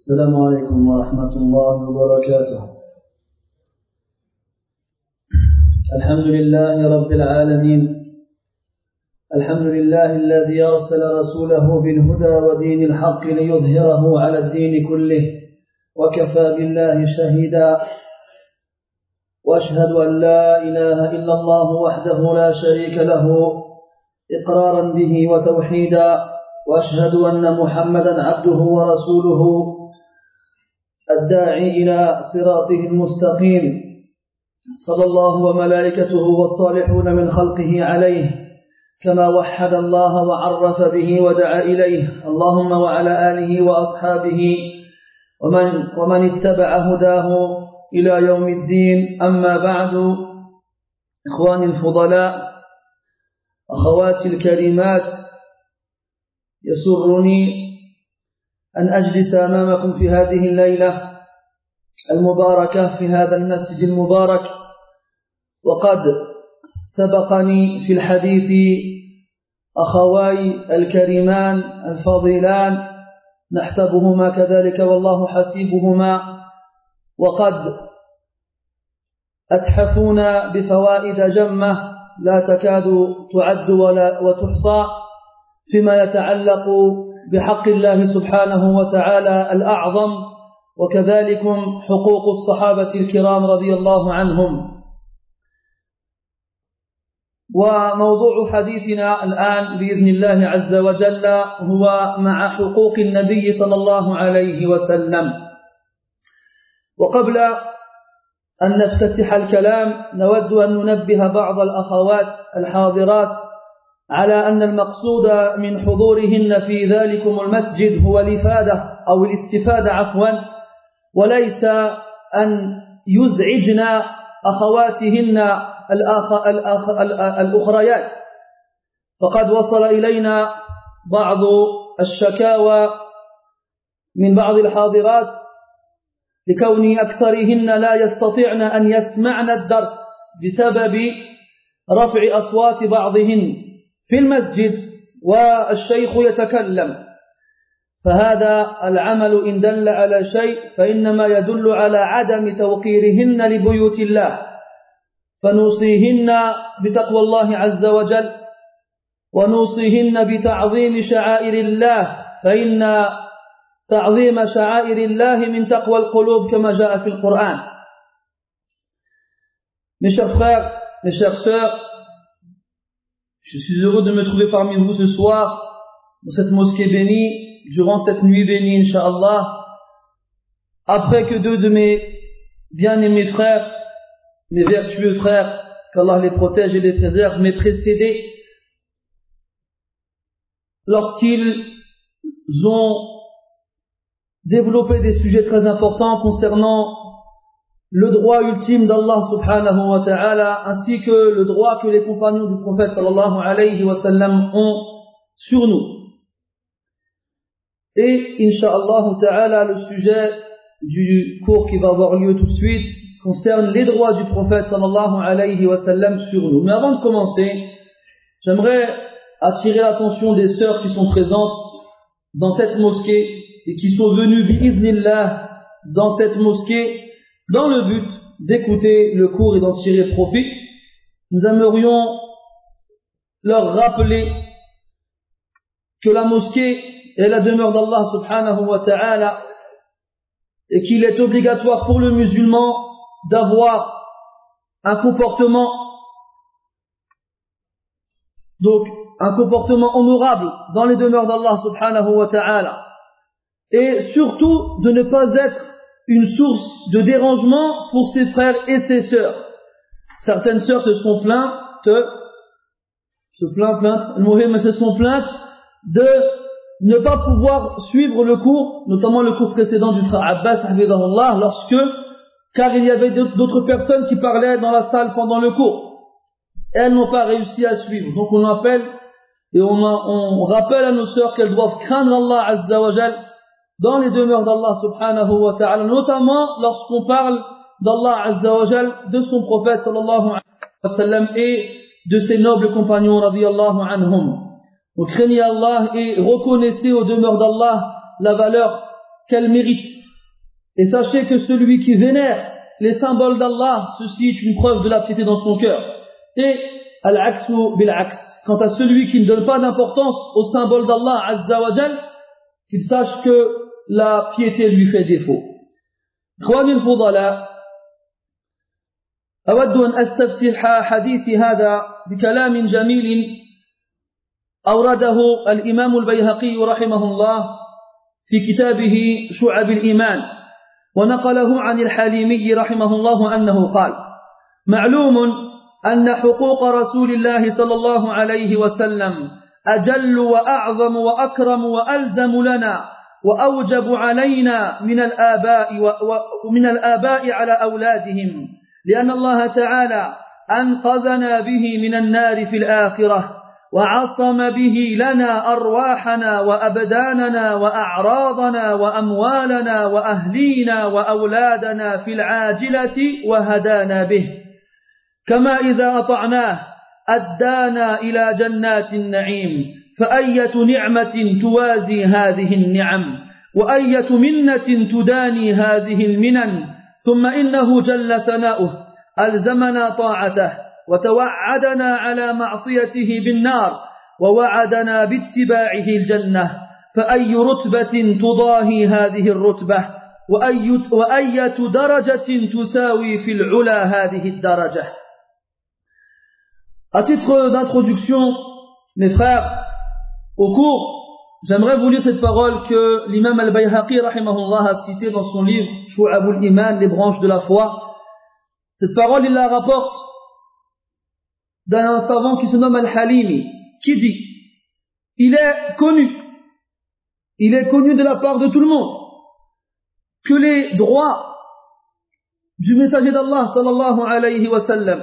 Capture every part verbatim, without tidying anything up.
السلام عليكم ورحمة الله وبركاته. الحمد لله رب العالمين، الحمد لله الذي أرسل رسوله بالهدى ودين الحق ليظهره على الدين كله، وكفى بالله شهيدا، وأشهد أن لا إله إلا الله وحده لا شريك له إقرارا به وتوحيدا، وأشهد أن محمدا عبده ورسوله الداعي إلى صراطه المستقيم، صلى الله وملائكته والصالحون من خلقه عليه، كما وحد الله وعرف به ودعا إليه، اللهم وعلى آله وأصحابه ومن, ومن اتبع هداه إلى يوم الدين. أما بعد، إخواني الفضلاء، أخواتي الكريمات، يسرني أن أجلس أمامكم في هذه الليلة المباركة في هذا المسجد المبارك، وقد سبقني في الحديث أخواي الكريمان الفاضلان، نحسبهما كذلك والله حسيبهما، وقد أتحفونا بفوائد جمة لا تكاد تعد ولا وتحصى فيما يتعلق بحق الله سبحانه وتعالى الأعظم، وكذلك حقوق الصحابة الكرام رضي الله عنهم. وموضوع حديثنا الآن بإذن الله عز وجل هو مع حقوق النبي صلى الله عليه وسلم. وقبل أن نفتتح الكلام نود أن ننبه بعض الأخوات الحاضرات على أن المقصود من حضورهن في ذلكم المسجد هو الإفادة أو الاستفادة عفوا، وليس أن يزعجن أخواتهن الأخ... الأخ... الأخريات. فقد وصل إلينا بعض الشكاوى من بعض الحاضرات لكون أكثرهن لا يستطيعن أن يسمعن الدرس بسبب رفع أصوات بعضهن في المسجد والشيخ يتكلم، فهذا العمل إن دل على شيء فإنما يدل على عدم توقيرهن لبيوت الله، فنوصيهن بتقوى الله عز وجل، ونوصيهن بتعظيم شعائر الله، فإن تعظيم شعائر الله من تقوى القلوب كما جاء في القرآن. Mes chers frères, mes chères sœurs, je suis heureux de me trouver parmi vous ce soir dans cette mosquée bénie, durant cette nuit bénie, Inch'Allah, après que deux de mes bien-aimés frères, mes vertueux frères, qu'Allah les protège et les préserve, m'aient précédé lorsqu'ils ont développé des sujets très importants concernant le droit ultime d'Allah subhanahu wa ta'ala, ainsi que le droit que les compagnons du prophète sallallahu alayhi wa sallam ont sur nous. Et incha'Allah ta'ala, le sujet du cours qui va avoir lieu tout de suite concerne les droits du prophète sallallahu alayhi wa sallam sur nous. Mais avant de commencer, j'aimerais attirer l'attention des sœurs qui sont présentes dans cette mosquée et qui sont venues bi'iznillah dans cette mosquée dans le but d'écouter le cours et d'en tirer profit. Nous aimerions leur rappeler que la mosquée est la demeure d'Allah subhanahu wa ta'ala et qu'il est obligatoire pour le musulman d'avoir un comportement donc un comportement honorable dans les demeures d'Allah subhanahu wa ta'ala, et surtout de ne pas être une source de dérangement pour ses frères et ses sœurs. Certaines sœurs se sont plaintes, se plaintent, plaintes, mais se sont plaintes de ne pas pouvoir suivre le cours, notamment le cours précédent du frère Abbas, lorsque, car il y avait d'autres personnes qui parlaient dans la salle pendant le cours. Elles n'ont pas réussi à suivre. Donc on appelle et on, a, on rappelle à nos sœurs qu'elles doivent craindre Allah Azza wa Jal dans les demeures d'Allah subhanahu wa ta'ala, notamment lorsqu'on parle d'Allah Azza wa Jal, de son prophète sallallahu alayhi wa sallam et de ses nobles compagnons radiyallahu anhum. Donc craignez Allah et reconnaissez aux demeures d'Allah la valeur qu'elles méritent. Et sachez que celui qui vénère les symboles d'Allah, ceci est une preuve de la piété dans son cœur. Et al-aksu bil-aks. Quant à celui qui ne donne pas d'importance aux symboles d'Allah Azza wa Jal, qu'il sache que la piété lui fait défaut. إخواني الفضلاء، أود أن أستفتح حديثي هذا بكلام جميل أورده الإمام البيهقي رحمه الله في كتابه شعب الإيمان، ونقله عن الحليمي رحمه الله أنه قال: معلوم أن حقوق رسول الله صلى الله عليه وسلم أجل وأعظم وأكرم وألزم لنا وأوجب علينا من الآباء ومن الآباء على أولادهم، لأن الله تعالى أنقذنا به من النار في الآخرة، وعصم به لنا أرواحنا وأبداننا وأعراضنا وأموالنا وأهلينا وأولادنا في العاجلة، وهدانا به، كما إذا أطعناه أدانا إلى جنات النعيم. فأية نعمة توازي هذه النعم، وأية منة تداني هذه المنن. ثم إنه جل ثناؤه ألزمنا طاعته وتوعدنا على معصيته بالنار، ووعدنا باتباعه الجنة. فأي رتبة تضاهي هذه الرتبة، وأي وأية درجة تساوي في العلا هذه الدرجة. À titre d'introduction, mes frères, au cours, j'aimerais vous lire cette parole que l'imam al-Bayhaqi rahimahullah a citée dans son livre Shu'abul Iman, les branches de la foi. Cette parole, il la rapporte d'un savant qui se nomme Al-Halimi, qui dit: il est connu, il est connu de la part de tout le monde que les droits du messager d'Allah sallallahu alayhi wa sallam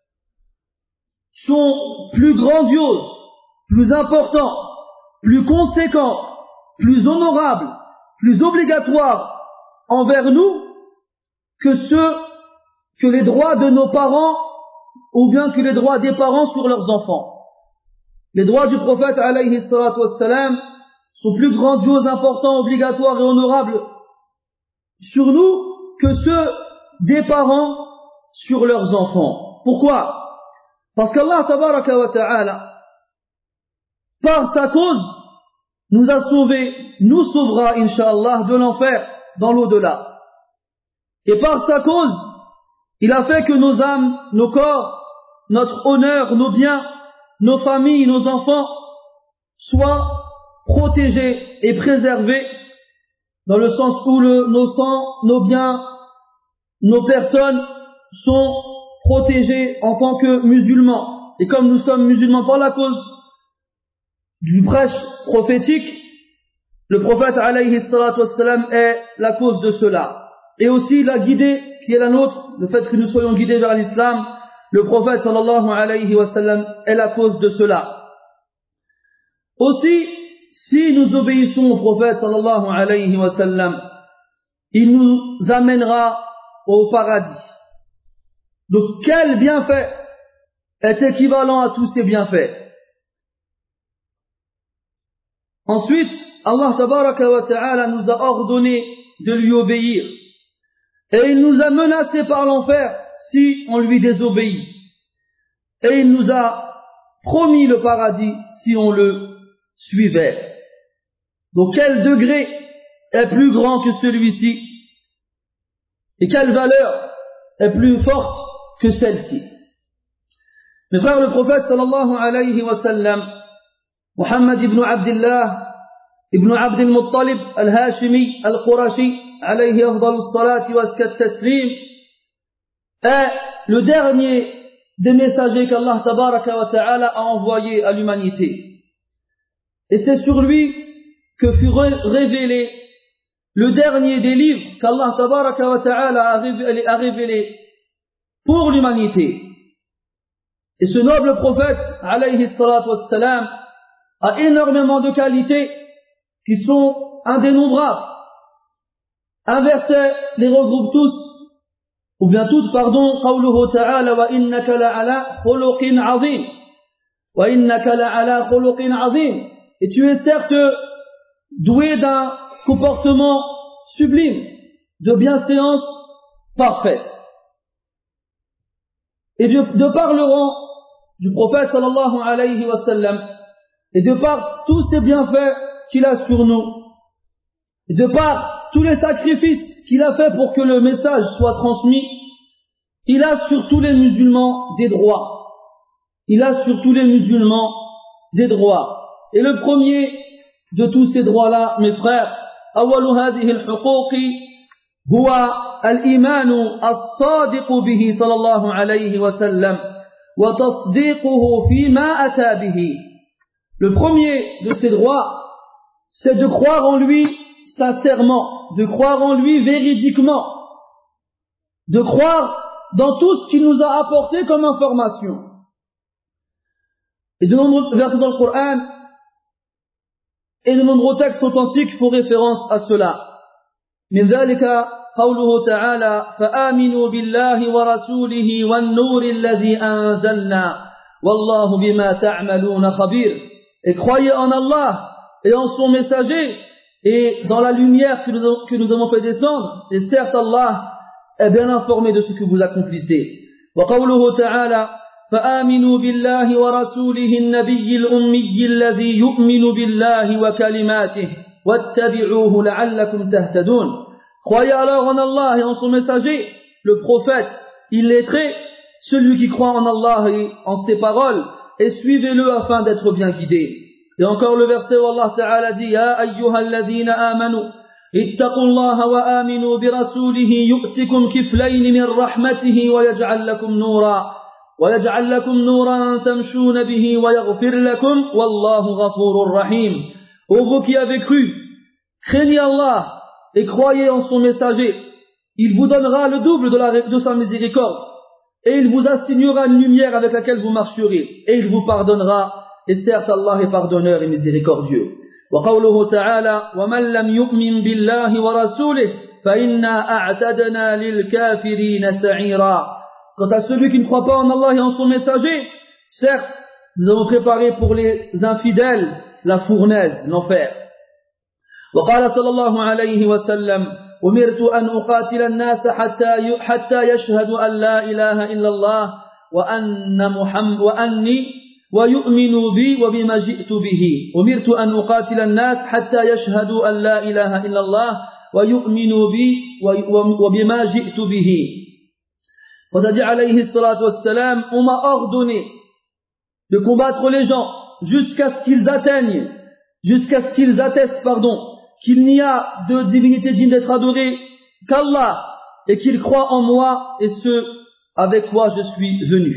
sont plus grandioses, plus importants, plus conséquents, plus honorables, plus obligatoires envers nous que ceux que les droits de nos parents ou bien que les droits des parents sur leurs enfants. Les droits du prophète alayhi salatu wassalam sont plus grandioses, importants, obligatoires et honorables sur nous que ceux des parents sur leurs enfants. Pourquoi? Parce qu'Allah tabaraka wa ta'ala, par sa cause, nous a sauvés, nous sauvera, incha'Allah, de l'enfer dans l'au-delà. Et par sa cause, il a fait que nos âmes, nos corps, notre honneur, nos biens, nos familles, nos enfants soient protégés et préservés, dans le sens où le, nos sangs, nos biens, nos personnes sont protégés en tant que musulmans. Et comme nous sommes musulmans par la cause du prêche prophétique, le prophète alayhi salatu wassalam est la cause de cela. Et aussi la guidée qui est la nôtre, le fait que nous soyons guidés vers l'islam, le prophète sallallahu alayhi wa sallam est la cause de cela. Aussi, si nous obéissons au prophète sallallahu alayhi wa sallam, il nous amènera au paradis. Donc quel bienfait est équivalent à tous ces bienfaits? Ensuite, Allah tabaraka wa ta'ala nous a ordonné de lui obéir. Et il nous a menacé par l'enfer si on lui désobéit. Et il nous a promis le paradis si on le suivait. Donc quel degré est plus grand que celui-ci? Et quelle valeur est plus forte que celle-ci? Mes frères, le prophète sallallahu alayhi wa sallam, Muhammad ibn Abdullah ibn Abd al-Muttalib al-Hashimi al-Qurashi alayhi afdalu salati wa askat taslim, est le dernier des messagers qu'Allah tabaraka wa ta'ala a envoyé à l'humanité. Et c'est sur lui que fut révélé le dernier des livres qu'Allah tabaraka wa ta'ala a révélé, a révélé pour l'humanité. Et ce noble prophète alayhi salatu wassalam a énormément de qualités qui sont indénombrables. Un verset les regroupe tous, ou bien toutes, pardon, قوله تعالى وإنك لعلى خلق عظيم وإنك لعلى خلق عظيم. Et tu es certes doué d'un comportement sublime. de bienséance parfaite. Et de, de par le rang du prophète sallallahu alayhi wa sallam, et de par tous ces bienfaits qu'il a sur nous, et de par tous les sacrifices qu'il a fait pour que le message soit transmis, il a sur tous les musulmans des droits. Il a sur tous les musulmans des droits. Et le premier de tous ces droits-là, mes frères, أول هذه الحقوق هو الإيمان الصادق به صلى الله عليه وسلم وتصديقه فيما أتى به. Le premier de ces droits, c'est de croire en lui sincèrement, de croire en lui véridiquement, de croire dans tout ce qu'il nous a apporté comme information. Et de nombreux versets dans le Coran et de nombreux textes authentiques font référence à cela. من ذلك قوله تعالى فآمنوا بالله ورسوله والنور الذي أنزلنا والله بما تعملون خبير. Et croyez en Allah et en son messager et dans la lumière que nous, que nous avons fait descendre, et certes Allah est bien informé de ce que vous accomplissez. وقوله تعالى فآمنوا بالله ورسوله النبي الأمي الذي يؤمن بالله وكلماته واتبعوه لعلكم تهتدون. Croyez alors en Allah et en son messager, le prophète illettré, celui qui croit en Allah et en ses paroles, et suivez-le afin d'être bien guidé. Et encore le verset où Allah Ta'ala dit Ya ayyuhalladhina amanu ittaqullaha wa aminu bi rasulihi yu'tikum kiflayn min rahmatihi wa yaj'al lakum nura wa yaj'al lakum nuran tamshuna bihi wa yaghfir lakum wallahu ghafurur rahim. Ô vous qui avez cru, craignez Allah et croyez en son messager, il vous donnera le double de, la, de sa miséricorde, et il vous assignera une lumière avec laquelle vous marcherez, et il vous pardonnera, et certes Allah est pardonneur et miséricordieux. وقوله تعالى ومن لم يؤمن بالله ورسوله فإنا أعتدنا للكافرين سعيرا. Quant à celui qui ne croit pas en Allah et en son messager, certes nous avons préparé pour les infidèles la fournaise, l'enfer. وقال صلى الله عليه وسلم أمرت أن أقاتل الناس حتى حتى يشهدوا أن لا إله إلا الله وأن محمد وأني ويؤمنوا بي وبما جئت به. أمرت أن أقاتل الناس حتى يشهدوا أن لا إله إلا الله ويؤمنوا بي وبما جئت به. وقد عليه الصلاة والسلام on m'a ordonné de combattre les gens jusqu'à ce qu'ils atteignent, jusqu'à ce qu'ils attestent, pardon, qu'il n'y a de divinité digne d'être adorée qu'Allah et qu'ils croient en moi et ce avec quoi je suis venu.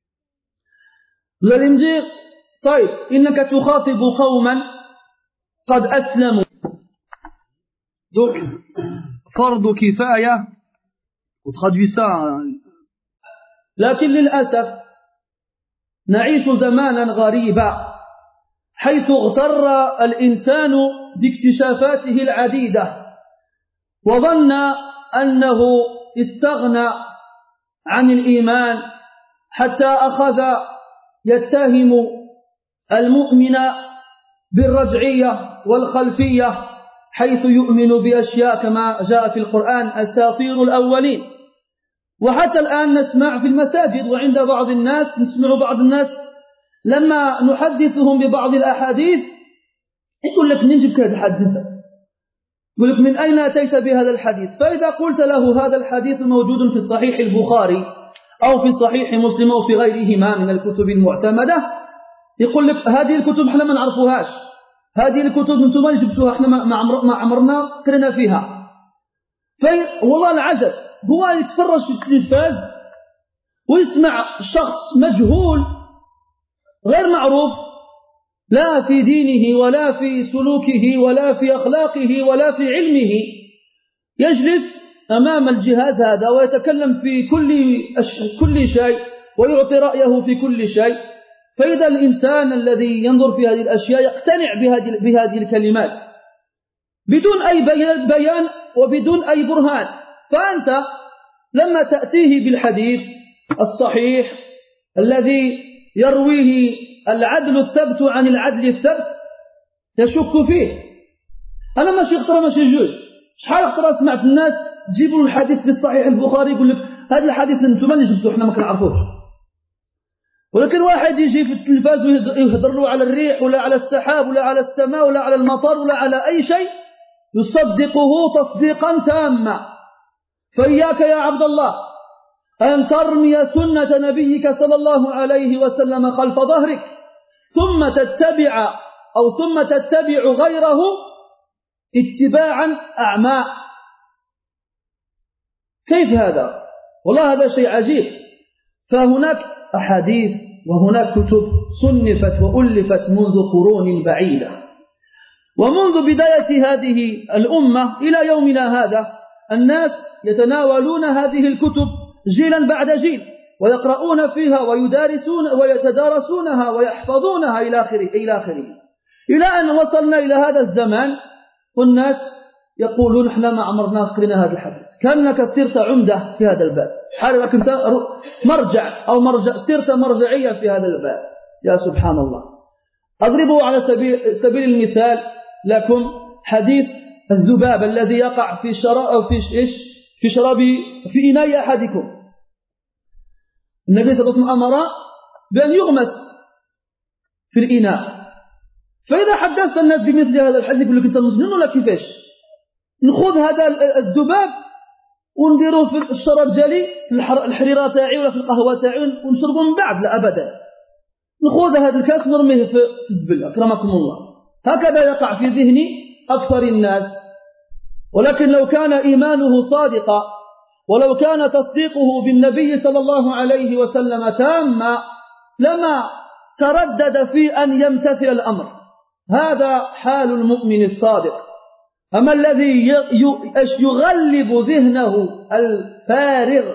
Vous allez me dire, طيب إنك تخاطب قوما قد أسلموا. Donc, فرض كفاية, on traduit ça. لكن للأسف نعيش زمانا غريبا حيث اغتر الإنسان باكتشافاته العديدة وظن أنه استغنى عن الإيمان حتى أخذ يتهم المؤمن بالرجعية والخلفية حيث يؤمن بأشياء كما جاء في القرآن أساطير الأولين. وحتى الآن نسمع في المساجد وعند بعض الناس نسمع بعض الناس لما نحدثهم ببعض الأحاديث يقول لك من جبت هذا الحديث؟ يقول لك من أين أتيت بهذا الحديث؟ فإذا قلت له هذا الحديث موجود في صحيح البخاري أو في صحيح مسلم أو في غيرهما من الكتب المعتمدة يقول لك هذه الكتب احنا ما نعرفوهاش، هذه الكتب انتم ما جبتوها احنا ما عمرنا قرنا فيها. والله العجب هو يتفرج في التلفاز ويسمع شخص مجهول غير معروف لا في دينه ولا في سلوكه ولا في أخلاقه ولا في علمه يجلس أمام الجهاز هذا ويتكلم في كل كل شيء ويعطي رأيه في كل شيء. فإذا الإنسان الذي ينظر في هذه الأشياء يقتنع بهذه بهذه الكلمات بدون أي بيان وبدون أي برهان. فأنت لما تأتيه بالحديث الصحيح الذي يرويه العدل الثبت عن العدل الثبت يشك فيه. أنا ماشي اخترى ماشي جوج شحال اخترى اسمع في الناس تجيبوا الحديث في الصحيح البخاري يقول لك هذا الحديث انتم اللي جبتوه احنا ما كنعرفوش. ولكن واحد يجي في التلفاز ويهضر له على الريح ولا على السحاب ولا على السماء ولا على المطر ولا على أي شيء يصدقه تصديقا تاما. فإياك يا عبد الله أن ترمي سنة نبيك صلى الله عليه وسلم خلف ظهرك ثم تتبع أو ثم تتبع غيره اتباعا أعمى. كيف هذا؟ والله هذا شيء عجيب. فهناك أحاديث وهناك كتب صنفت وألفت منذ قرون بعيدة، ومنذ بداية هذه الأمة إلى يومنا هذا الناس يتناولون هذه الكتب جيلا بعد جيل ويقرؤون فيها ويدارسون ويتدارسونها ويحفظونها إلى آخره إلى آخره إلى أن وصلنا إلى هذا الزمان والناس يقولون إحنا ما عمرنا قرينا هذا الحديث، كأنك صرت عمدة في هذا الباب، حالك أنت مرجع أو مرجع صرت مرجعية في هذا الباب. يا سبحان الله. أضربه على سبيل, سبيل المثال لكم حديث الذباب الذي يقع في شراب أو في إيش في شراب في إناء أحدكم. النبي صلى الله عليه وسلم أمر بأن يغمس في الإناء. فإذا حدث الناس بمثل هذا الحديث يقول لك أنت مجنون ولا كيفاش؟ نخذ هذا الذباب ونديروه في الشراب ديالي في الحريرة تاعي ولا في القهوة تاعي ونشربه من بعد؟ لا أبدا. نخذ هذا الكاس نرميه في الزبل أكرمكم الله. هكذا يقع في ذهن أكثر الناس. ولكن لو كان إيمانه صادقا ولو كان تصديقه بالنبي صلى الله عليه وسلم تاما لما تردد في أن يمتثل الأمر. هذا حال المؤمن الصادق. أما الذي يغلب ذهنه الفارغ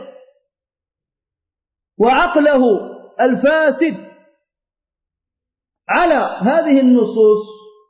وعقله الفاسد على هذه النصوص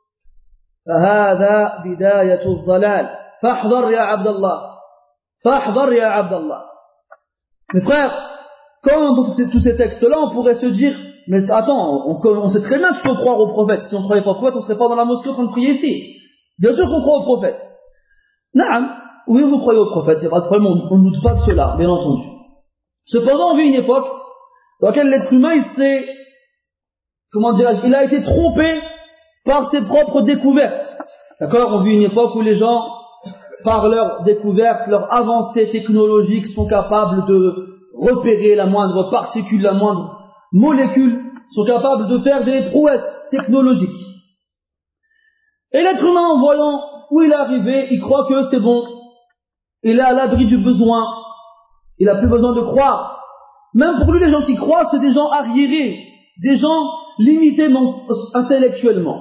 فهذا بداية الضلال. فاحذر يا عبد الله، فاحذر يا عبد الله. Mes frères, quand on entend tous ces textes-là, on pourrait se dire, mais attends, on, on sait très bien qu'il faut croire au prophète. Si on ne croyait pas au prophète, on ne serait pas dans la mosquée en train de prier ici. Bien sûr qu'on croit au prophète. Naam, oui, vous croyez au prophète, c'est pas de problème, on ne doute pas de cela, bien entendu. Cependant, on vit une époque dans laquelle l'être humain, il s'est, comment dirais-je, il a été trompé par ses propres découvertes. D'accord? On vit une époque où les gens, par leurs découvertes, leurs avancées technologiques, sont capables de repérer la moindre particule, la moindre molécule, sont capables de faire des prouesses technologiques. Et l'être humain, en voyant où il est arrivé, il croit que c'est bon, il est à l'abri du besoin, il n'a plus besoin de croire. Même pour lui, les gens qui croient, c'est des gens arriérés, des gens limités intellectuellement.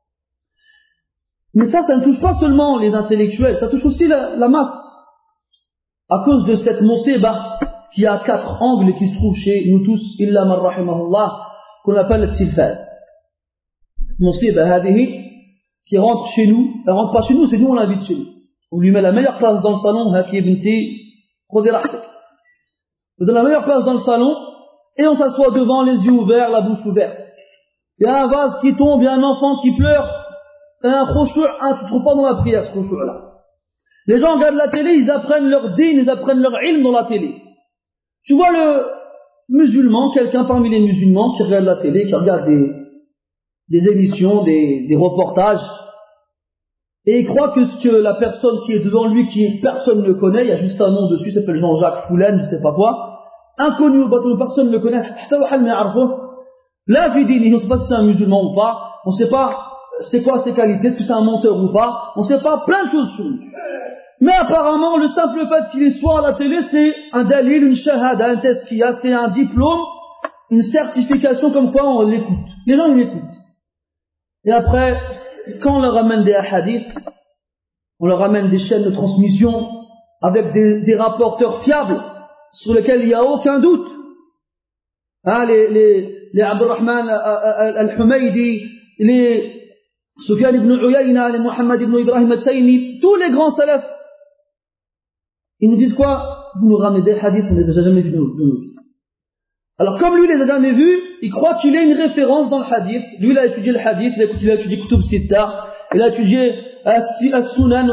Mais ça, ça ne touche pas seulement les intellectuels, ça touche aussi la, la masse. À cause de cette musiba qui a quatre angles et qui se trouve chez nous tous, illa man rahimahullah, qu'on appelle le tilfaz. Cette musiba, hadihi, qui rentre chez nous, elle rentre pas chez nous, c'est nous on l'invite chez nous. On lui met la meilleure place dans le salon, haki binti, khudi rahtak. On donne la meilleure place dans le salon, et on s'assoit devant, les yeux ouverts, la bouche ouverte. Il y a un vase qui tombe, il y a un enfant qui pleure, et un khushu', hein, tu ne trouves pas dans la prière ce khushu'-là. Les gens regardent la télé, ils apprennent leur din, ils apprennent leur ilm dans la télé. Tu vois le musulman, quelqu'un parmi les musulmans qui regarde la télé, qui regarde des, des émissions, des, des reportages, et il croit que ce que la personne qui est devant lui, qui personne ne connaît, il y a juste un nom dessus, ça s'appelle Jean-Jacques Foulen, je sais pas quoi, inconnu au bateau, personne ne le connaît, là, fidini, on ne sait pas si c'est un musulman ou pas, on ne sait pas c'est quoi ses qualités, est-ce que c'est un menteur ou pas, on ne sait pas plein de choses sur lui. Mais apparemment, le simple fait qu'il soit à la télé, c'est un dalil, une shahada, un tazkiya, c'est un diplôme, une certification comme quoi on l'écoute. Les gens, ils l'écoutent. Et après, quand on leur ramène des hadiths, on leur ramène des chaînes de transmission avec des, des rapporteurs fiables sur lesquels il n'y a aucun doute. Hein, les, les, les Abdurrahman al-Humaydi, les Sufyan ibn Uyayna, les Muhammad ibn Ibrahim al-Taymi, tous les grands salafs, ils nous disent quoi? Vous nous ramenez des hadiths, on ne les a jamais vus de nos vies. Alors comme lui, il les a jamais vus, il croit qu'il est une référence dans le hadith. Lui, il a étudié le hadith, il a étudié Kutub Sitta, il a étudié As-Sunan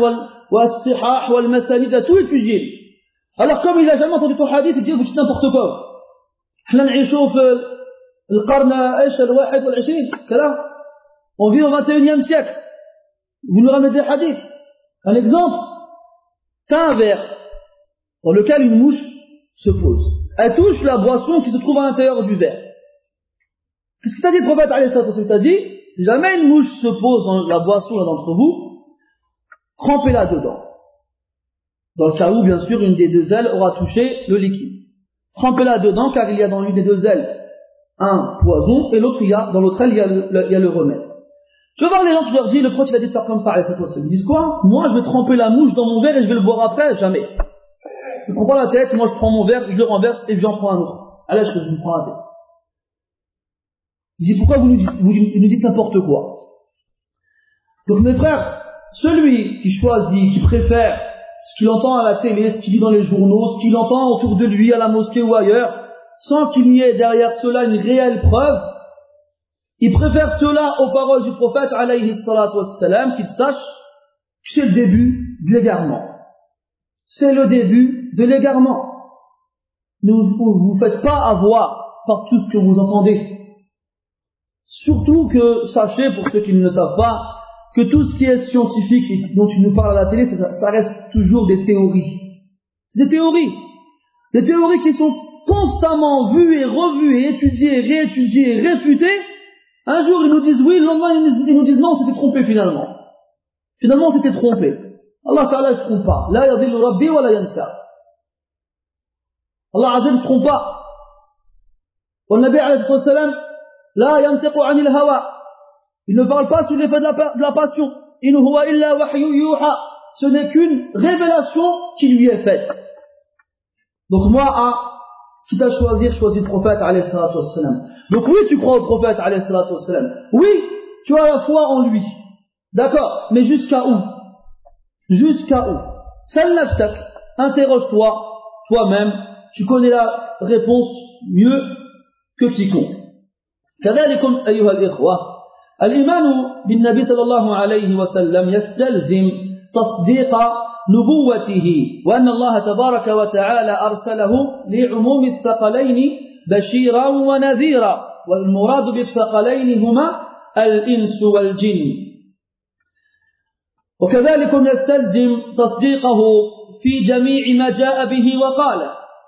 والصحاح والمسانيد, a tout étudié. Alors comme il n'a jamais entendu ton hadith, il dit vous dites n'importe quoi. احنا نعيشوا في القرن ايش الواحد والعشرين كذا, on vit au vingt et unième siècle, vous nous ramenez des hadiths. Un exemple, t'as un verre dans lequel une mouche se pose, elle touche la boisson qui se trouve à l'intérieur du verre. Qu'est-ce que t'as dit le prophète alayhi salatu wa sallam? T'as dit, si jamais une mouche se pose dans la boisson là d'entre vous, trempez-la dedans, dans le cas où bien sûr une des deux ailes aura touché le liquide. Trempez-la dedans, car il y a dans l'une des deux ailes un poison, et l'autre, il y a, dans l'autre aile, il y a le, le, il y a le remède. Je vais voir les gens, je leur dis, le prophète il a dit de faire comme ça, ils disent quoi? Moi, je vais tremper la mouche dans mon verre et je vais le boire après? Jamais. Je ne prends pas la tête, moi je prends mon verre, je le renverse et j'en prends un autre. Allez, je me prends la tête. Je dis, pourquoi vous nous dites, vous nous dites n'importe quoi? Donc mes frères, celui qui choisit, qui préfère ce qu'il entend à la télé, ce qu'il lit dans les journaux, ce qu'il entend autour de lui à la mosquée ou ailleurs, sans qu'il n'y ait derrière cela une réelle preuve, il préfère cela aux paroles du prophète alayhi salatu wassalam, qu'il sache que c'est le début de l'égarement. C'est le début de l'égarement. Ne vous, vous faites pas avoir par tout ce que vous entendez. Surtout que, sachez, pour ceux qui ne le savent pas, que tout ce qui est scientifique et dont tu nous parles à la télé, ça, ça reste toujours des théories. C'est des théories. Des théories qui sont constamment vues et revues et étudiées et réétudiées et réfutées. Un jour, ils nous disent oui, le lendemain, ils nous, ils nous disent non, on s'était trompé finalement. Finalement, on s'était trompé. Allah Ta'ala ne se trompe pas. La yadillu rabbi wa la yansa. Allah Azza ne se trompe pas. Wa Nabi alayhi salam, la yantiqu anil hawa. Il ne parle pas sous l'effet de la, de la passion. In huwa illa wahyu yuha. Ce n'est qu'une révélation qui lui est faite. Donc moi, à, quitte à choisir, choisis le prophète alayhi salatu wassalam. Donc oui, tu crois au prophète alayhi salatu wassalam. Oui, tu as la foi en lui. D'accord, mais jusqu'à où? Jusqu'à où? Sal nafsak, interroge-toi, toi-même, tu connais la réponse mieux que quiconque. كذلكم أيها الإخوة الإيمان بالنبي صلى الله عليه وسلم يستلزم تصديق نبوته وأن الله تبارك وتعالى أرسله لعموم الثقلين بشيرا ونذيرا والمراد بالثقلين هما الإنس والجن وكذلك يستلزم تصديقه في جميع ما جاء به وقال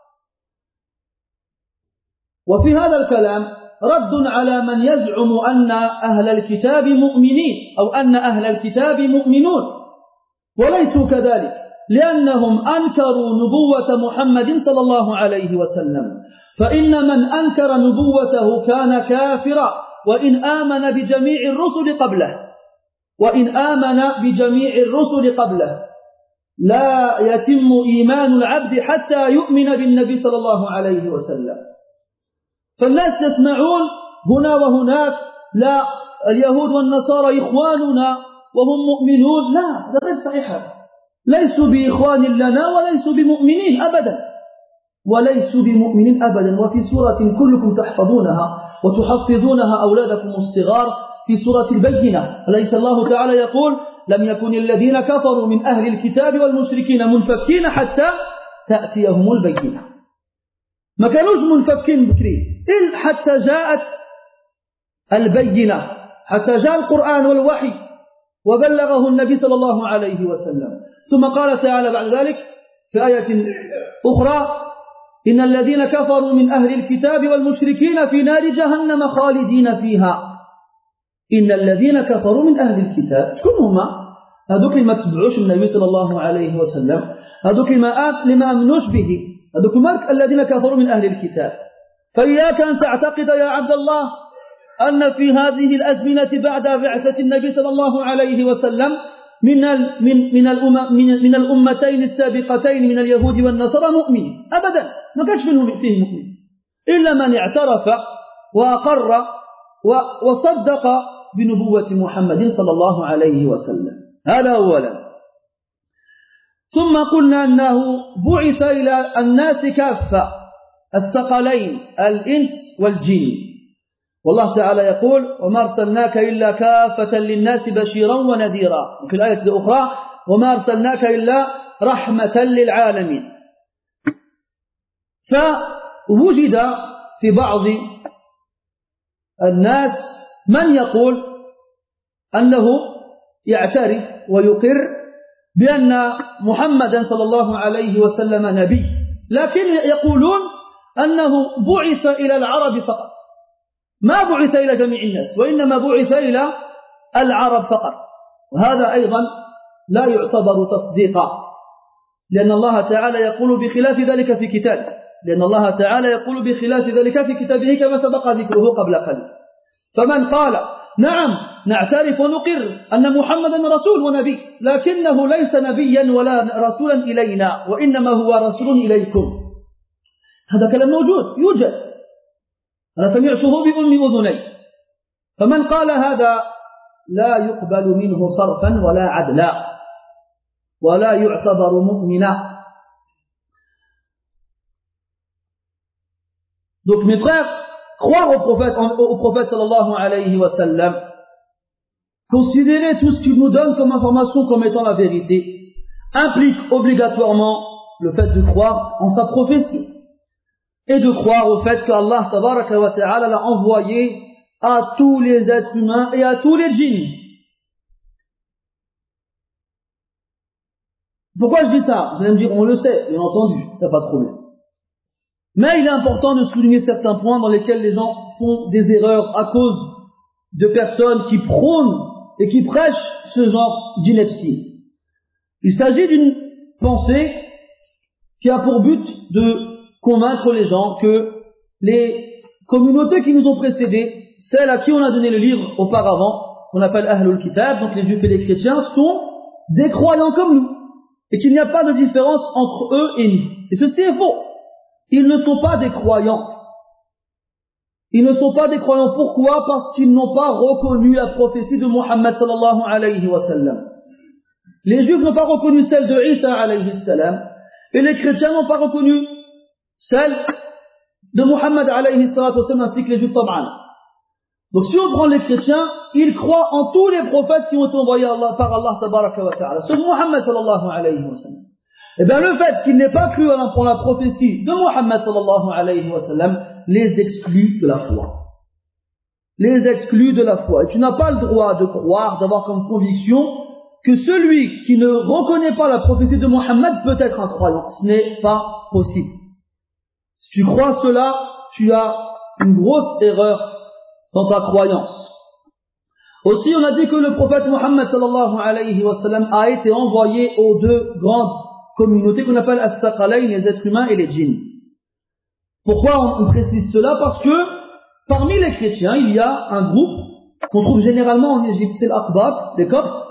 وفي هذا الكلام رد على من يزعم أن أهل الكتاب مؤمنين أو أن أهل الكتاب مؤمنون وليسوا كذلك لأنهم أنكروا نبوة محمد صلى الله عليه وسلم فإن من أنكر نبوته كان كافرا وإن آمن بجميع الرسل قبله وإن آمن بجميع الرسل قبله لا يتم إيمان العبد حتى يؤمن بالنبي صلى الله عليه وسلم فالناس يسمعون هنا وهناك لا اليهود والنصارى إخواننا وهم مؤمنون لا هذا غير صحيح ليسوا بإخوان لنا وليسوا بمؤمنين أبدا وليسوا بمؤمنين أبدا وفي سورة كلكم تحفظونها وتحفظونها أولادكم الصغار في سورة البينة أليس الله تعالى يقول لم يكن الذين كفروا من أهل الكتاب والمشركين منفكين حتى تأتيهم البينة ما كانوش منفكين بكري إلا حتى جاءت البينة حتى جاء القرآن والوحي وبلغه النبي صلى الله عليه وسلم ثم قال تعالى بعد ذلك في آية أخرى إن الذين كفروا من أهل الكتاب والمشركين في نار جهنم خالدين فيها إن الذين كفروا من أهل الكتاب شكون هما؟ هذوك اللي ما تبعوش النبي صلى الله عليه وسلم هذوك اللي ما أمنوش به هذوك مالك الذين كفروا من أهل الكتاب فإياك أن تعتقد يا عبد الله أن في هذه الأزمنة بعد بعثة النبي صلى الله عليه وسلم من من من الأمم من, من الأمتين السابقتين من اليهود والنصارى مؤمن أبدا ما كانش منهم فيه مؤمن إلا من اعترف وأقر وصدق بنبوة محمد صلى الله عليه وسلم هذا أولا ثم قلنا أنه بعث إلى الناس كافة الثقلين الإنس والجن والله تعالى يقول وما أرسلناك إلا كافة للناس بشيرا ونذيرا وفي الآية الأخرى وما أرسلناك إلا رحمة للعالمين. فوجد في بعض الناس من يقول أنه يعترف ويقر بأن محمدا صلى الله عليه وسلم نبي، لكن يقولون أنه بعث إلى العرب فقط، ما بعث إلى جميع الناس، وإنما بعث إلى العرب فقط. وهذا أيضا لا يعتبر تصديقا، لأن الله تعالى يقول بخلاف ذلك في كتابه، لأن الله تعالى يقول بخلاف ذلك في كتابه كما سبق ذكره قبل قليل. فمن قال نعم نعترف ونقر أن محمدا رسول ونبي، لكنه ليس نبيا ولا رسولا إلينا، وإنما هو رسول إليكم، هذا كلام موجود يوجد، أنا سمعته بأم أذني. فمن قال هذا لا يقبل منه صرفا ولا عدلا ولا يعتبر مؤمنا. Donc mes frères, croire au prophète, au prophète sallallahu alayhi wa sallam, considérer tout ce qu'il nous donne comme information comme étant la vérité, implique obligatoirement le fait de croire en sa prophétie et de croire au fait qu'Allah tabaraka wa ta'ala l'a envoyé à tous les êtres humains et à tous les djinns. Pourquoi je dis ça? Vous allez me dire, on le sait, bien entendu, il n'y a pas de problème. Mais il est important de souligner certains points dans lesquels les gens font des erreurs à cause de personnes qui prônent et qui prêchent ce genre d'ineptie. Il s'agit d'une pensée qui a pour but de convaincre les gens que les communautés qui nous ont précédés, celles à qui on a donné le livre auparavant, qu'on appelle Ahlul Kitab, donc les juifs et les chrétiens, sont des croyants comme nous, et qu'il n'y a pas de différence entre eux et nous. Et ceci est faux. Ils ne sont pas des croyants. Ils ne sont pas des croyants. Pourquoi? Parce qu'ils n'ont pas reconnu la prophétie de Muhammad sallallahu alayhi wa sallam. Les juifs n'ont pas reconnu celle de Isa alayhi salam, et les chrétiens n'ont pas reconnu celle de Muhammad alayhi salatu wa sallam, ainsi que les juifs tab'an. Donc si on prend les chrétiens, ils croient en tous les prophètes qui ont été envoyés par Allah tabaraka wa ta'ala, sauf Muhammad sallallahu alayhi wa sallam. Et bien le fait qu'ils n'aient pas cru en la prophétie de Muhammad sallallahu alayhi wa sallam les exclut de la foi. Les exclut de la foi. Et tu n'as pas le droit de croire, d'avoir comme conviction que celui qui ne reconnaît pas la prophétie de Muhammad peut être un croyant. Ce n'est pas possible. Si tu crois cela, tu as une grosse erreur dans ta croyance. Aussi, on a dit que le prophète Muhammad sallallahu alayhi wa sallam a été envoyé aux deux grandes communautés qu'on appelle as-saqalayn, les êtres humains et les djinns. Pourquoi on, on précise cela? Parce que parmi les chrétiens, il y a un groupe qu'on trouve généralement en Égypte, c'est l'Aqbat, les Coptes.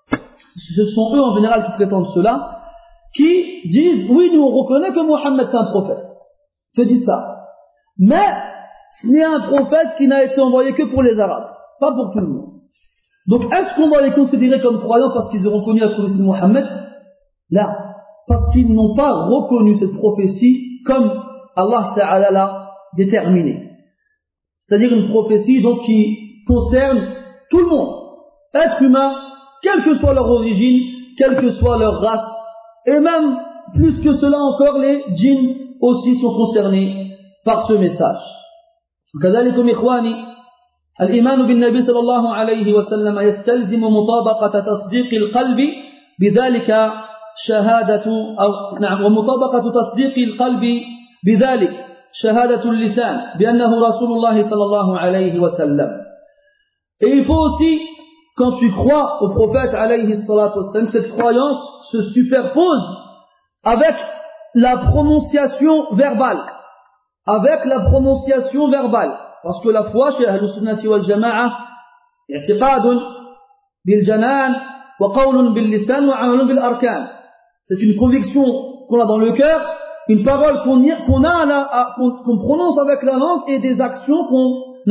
Ce sont eux en général qui prétendent cela, qui disent oui, nous on reconnaît que Muhammad c'est un prophète. Te disent ça. Mais ce n'est un prophète qui n'a été envoyé que pour les Arabes, pas pour tout le monde. Donc est-ce qu'on va les considérer comme croyants parce qu'ils auront connu la prophétie de Muhammad? Là. Parce qu'ils n'ont pas reconnu cette prophétie comme Allah Ta'ala l'a déterminée. C'est-à-dire une prophétie donc qui concerne tout le monde, être humain, quelle que soit leur origine, quelle que soit leur race, et même plus que cela encore, les djinns aussi sont concernés par ce message. كذلكم إخواني الإيمان بالنبي صلى الله عليه وسلم يستلزم مطابقة تصديق القلب بذلك شهادة أو نعم ومطابقة تصديق القلب بذلك شهادة اللسان بأنه رسول الله صلى الله عليه وسلم. Et il faut aussi, quand tu crois au prophète alayhi salatu wassalam, cette croyance se superpose avec la prononciation verbale, avec la prononciation verbale, parce que la foi chez Ahlus Sunnati wal Jama'a i'tiqadun bil janan wa qawlun bil lisan wa 'amalun bil arkan. C'est une conviction qu'on a dans le cœur, une parole qu'on, qu'on a là, qu'on, qu'on prononce avec la langue et des actions qu'on,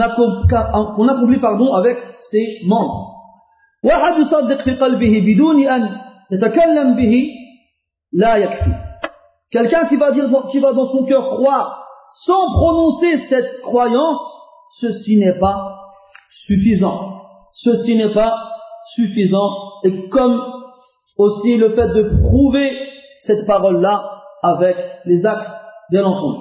qu'on accomplit pardon avec ses membres. واحد يصدق في قلبه بدون أن يتكلم به لا يكفي. Quelqu'un qui va dire, qui va dans son cœur croire sans prononcer cette croyance, ceci n'est pas suffisant. Ceci n'est pas suffisant. Et comme aussi le fait de prouver cette parole-là avec les actes, bien entendu.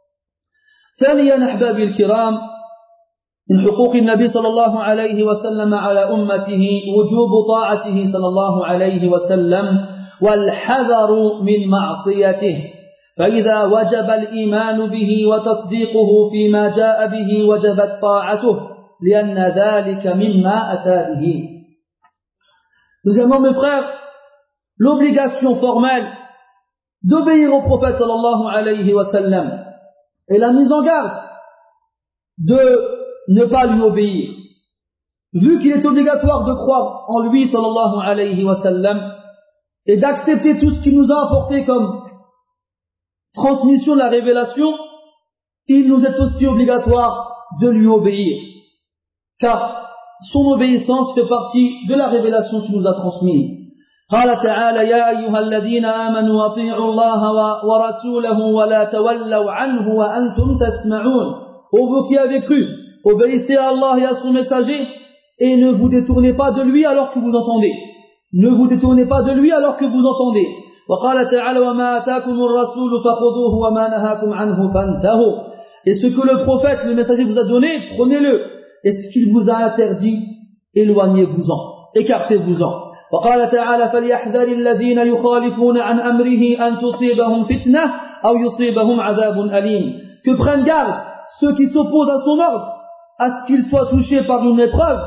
ثانيا أحبابي الكرام من حقوق النبي صلى الله عليه وسلم على أمته وجوب طاعته صلى الله عليه وسلم والحذر من معصيته فإذا وجب الإيمان به وتصديقه فيما جاء به وجبت طاعته لأن ذلك مما أتى به. Deuxièmement, mes frères, l'obligation formelle d'obéir au prophète sallallahu alayhi wa sallam et la mise en garde de ne pas lui obéir. Vu qu'il est obligatoire de croire en lui sallallahu alayhi wa sallam et d'accepter tout ce qu'il nous a apporté comme transmission de la révélation, il nous est aussi obligatoire de lui obéir. Car son obéissance fait partie de la révélation qu'il nous a transmise. قال تعالى يا أيها الذين آمنوا أطيعوا الله ورسوله ولا تولوا عنه وأنتم تسمعون. Ô vous qui avez cru, obéissez à Allah et à son messager et ne vous détournez pas de lui alors que vous entendez. Ne vous détournez pas de lui alors que vous entendez. وقال تعالى وما آتاكم الرسول فخذوه وما نهاكم عنه فانتهوا. Et ce que le prophète, le messager vous a donné, prenez-le. Et ce qu'il vous a interdit, éloignez-vous-en, écartez-vous-en. وقال تعالى فليحذر الذين يخالفون عن أمره أن تصيبهم فتنة أو يصيبهم عذاب أليم. Que prennent garde ceux qui s'opposent à son ordre, à ce qu'ils soient touchés par une épreuve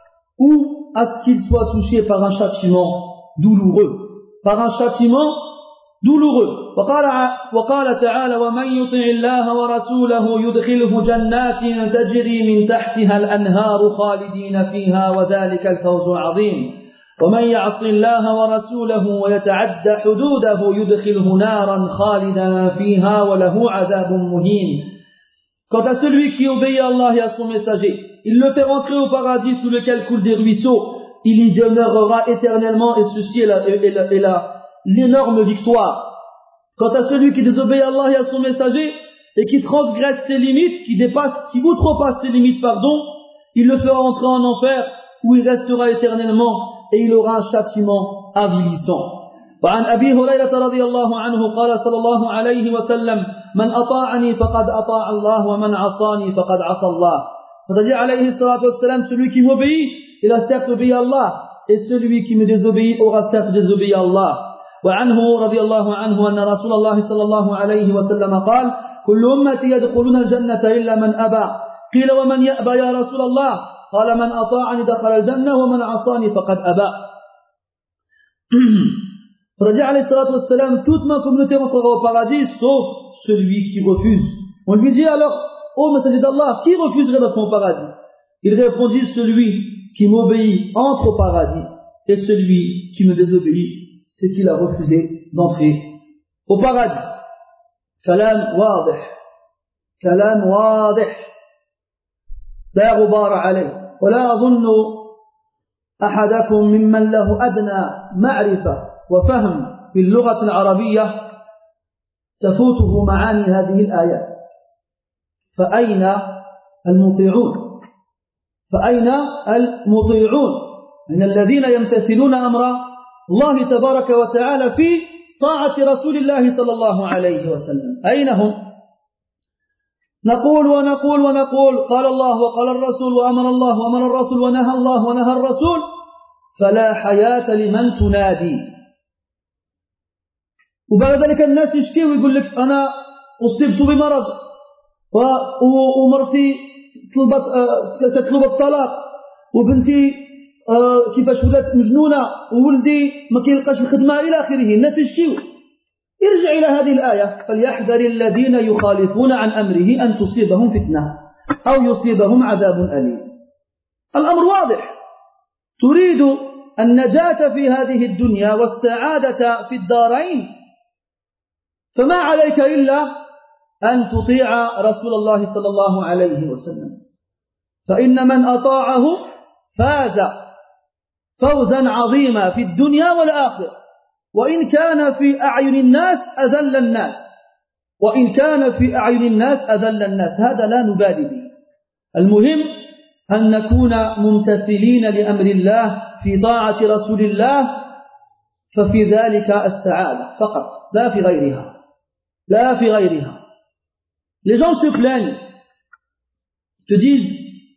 ou à ce qu'ils soient touchés par un châtiment douloureux. Par un châtiment douloureux. وقال, وقال تعالى ومن يطع الله ورسوله يدخله جنات تجري من تحتها الأنهار خالدين فيها وذلك الفوز العظيم. ومن يعص الله ورسوله ويتعد حدوده يدخله نارا خالدا فيها وله عذاب مهين. Quant à celui qui obéit à Allah et à son messager, il le fait rentrer au paradis sous lequel coulent des ruisseaux, il y demeurera éternellement et ceci est, la, est, la, est la, l'énorme victoire. Quant à celui qui désobéit à Allah et à son messager et qui transgresse ses limites, qui dépasse, qui outrepasse ses limites, pardon, il le fera entrer en enfer où il restera éternellement et il aura un châtiment avilissant. وعن أبي هريرة رضي الله عنه قال صلى الله عليه وسلم من أطاعني فقد أطاع الله ومن عصاني فقد عصى الله. C'est-à-dire alayhi salatu wassalam, celui qui m'obéit, il a certes obéi à Allah, et celui qui me désobéit aura certes désobéi à Allah. وعنه رضي الله عنه أن رسول الله صلى الله عليه وسلم قال كل أمتي يدخلون الجنة إلا من أبى قيل ومن يأبى يا رسول الله قال من أطاعني دخل الجنة ومن عصاني فقد أبى. C'est-à-dire alayhi salatu wassalam, toute ma communauté rentrera au paradis sauf celui qui refuse. On lui dit alors, ô messager d'Allah, qui refuserait d'entrer au paradis? Il répondit, celui qui m'obéit entre au paradis, et celui qui me désobéit, c'est qu'il a refusé d'entrer au paradis. Kalam wadih, kalam wadih, la غبار عليه ولا أظن أحدكم ممن له أدنى معرفة وفهم في اللغة العربية تفوته معاني هذه الآيات. فأين المطيعون؟ فأين المطيعون من الذين يمتثلون أمر الله تبارك وتعالى في طاعة رسول الله صلى الله عليه وسلم؟ أين هم؟ نقول ونقول ونقول قال الله وقال الرسول وأمر الله وأمر الرسول ونهى الله ونهى الرسول فلا حياة لمن تنادي. وبعد ذلك الناس يشكي ويقول لك أنا أصبت بمرض ومرتي طلبت تطلب الطلاق وبنتي كيفاش ولات مجنونة وولدي ما كيلقاش الخدمة إلى آخره. الناس يشكيوا. ارجع إلى هذه الآية فليحذر الذين يخالفون عن أمره أن تصيبهم فتنة أو يصيبهم عذاب أليم. الأمر واضح. تريد النجاة في هذه الدنيا والسعادة في الدارين فما عليك إلا أن تطيع رسول الله صلى الله عليه وسلم فإن من أطاعه فاز فوزا عظيما في الدنيا والآخرة وإن كان في أعين الناس أذل الناس وإن كان في أعين الناس أذل الناس. هذا لا نبالي به. المهم أن نكون ممتثلين لأمر الله في طاعة رسول الله ففي ذلك السعادة فقط لا في غيرها لا في غيرها. Les gens se plaignent, te disent,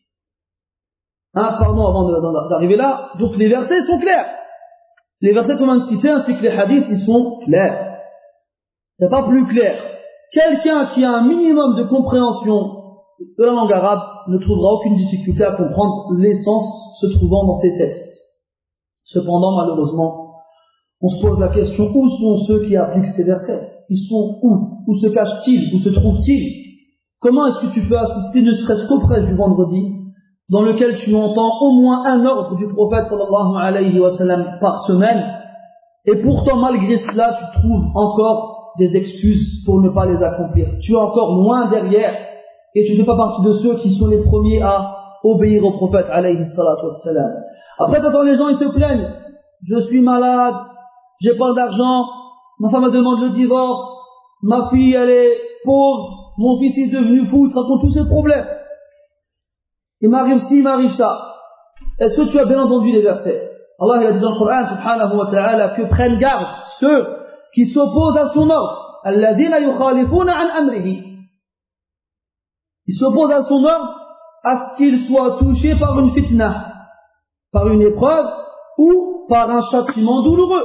ah pardon avant d'arriver là, donc les versets sont clairs. Les versets qu'on vient de citer ainsi que les hadiths, ils sont clairs. Il n'y a pas plus clair. Quelqu'un qui a un minimum de compréhension de la langue arabe ne trouvera aucune difficulté à comprendre l'essence se trouvant dans ces textes. Cependant, malheureusement, on se pose la question, où sont ceux qui appliquent ces versets? Ils sont où? Où se cachent-ils? Où se trouvent-ils? Comment est-ce que tu peux assister, ne serait-ce qu'au prêche du vendredi, dans lequel tu entends au moins un ordre du prophète sallallahu alayhi wa sallam par semaine, et pourtant malgré cela tu trouves encore des excuses pour ne pas les accomplir. Tu es encore loin derrière, et tu ne fais pas partie de ceux qui sont les premiers à obéir au prophète alayhi salatu wassalam. Après t'entends les gens, ils se plaignent, je suis malade, j'ai pas d'argent, ma femme me demande le divorce, ma fille elle est pauvre, mon fils est devenu fou, il te raconte tous ces problèmes. Il m'arrive ci, il m'arrive ça. Est-ce que tu as bien entendu les versets? Allah il a dit dans le Coran subhanahu wa ta'ala que prennent garde ceux qui s'opposent à son ordre. Alladhina yukhalifuna an amrihi. Ils s'opposent à son ordre à ce qu'il soit touché par une fitna, par une épreuve ou par un châtiment douloureux.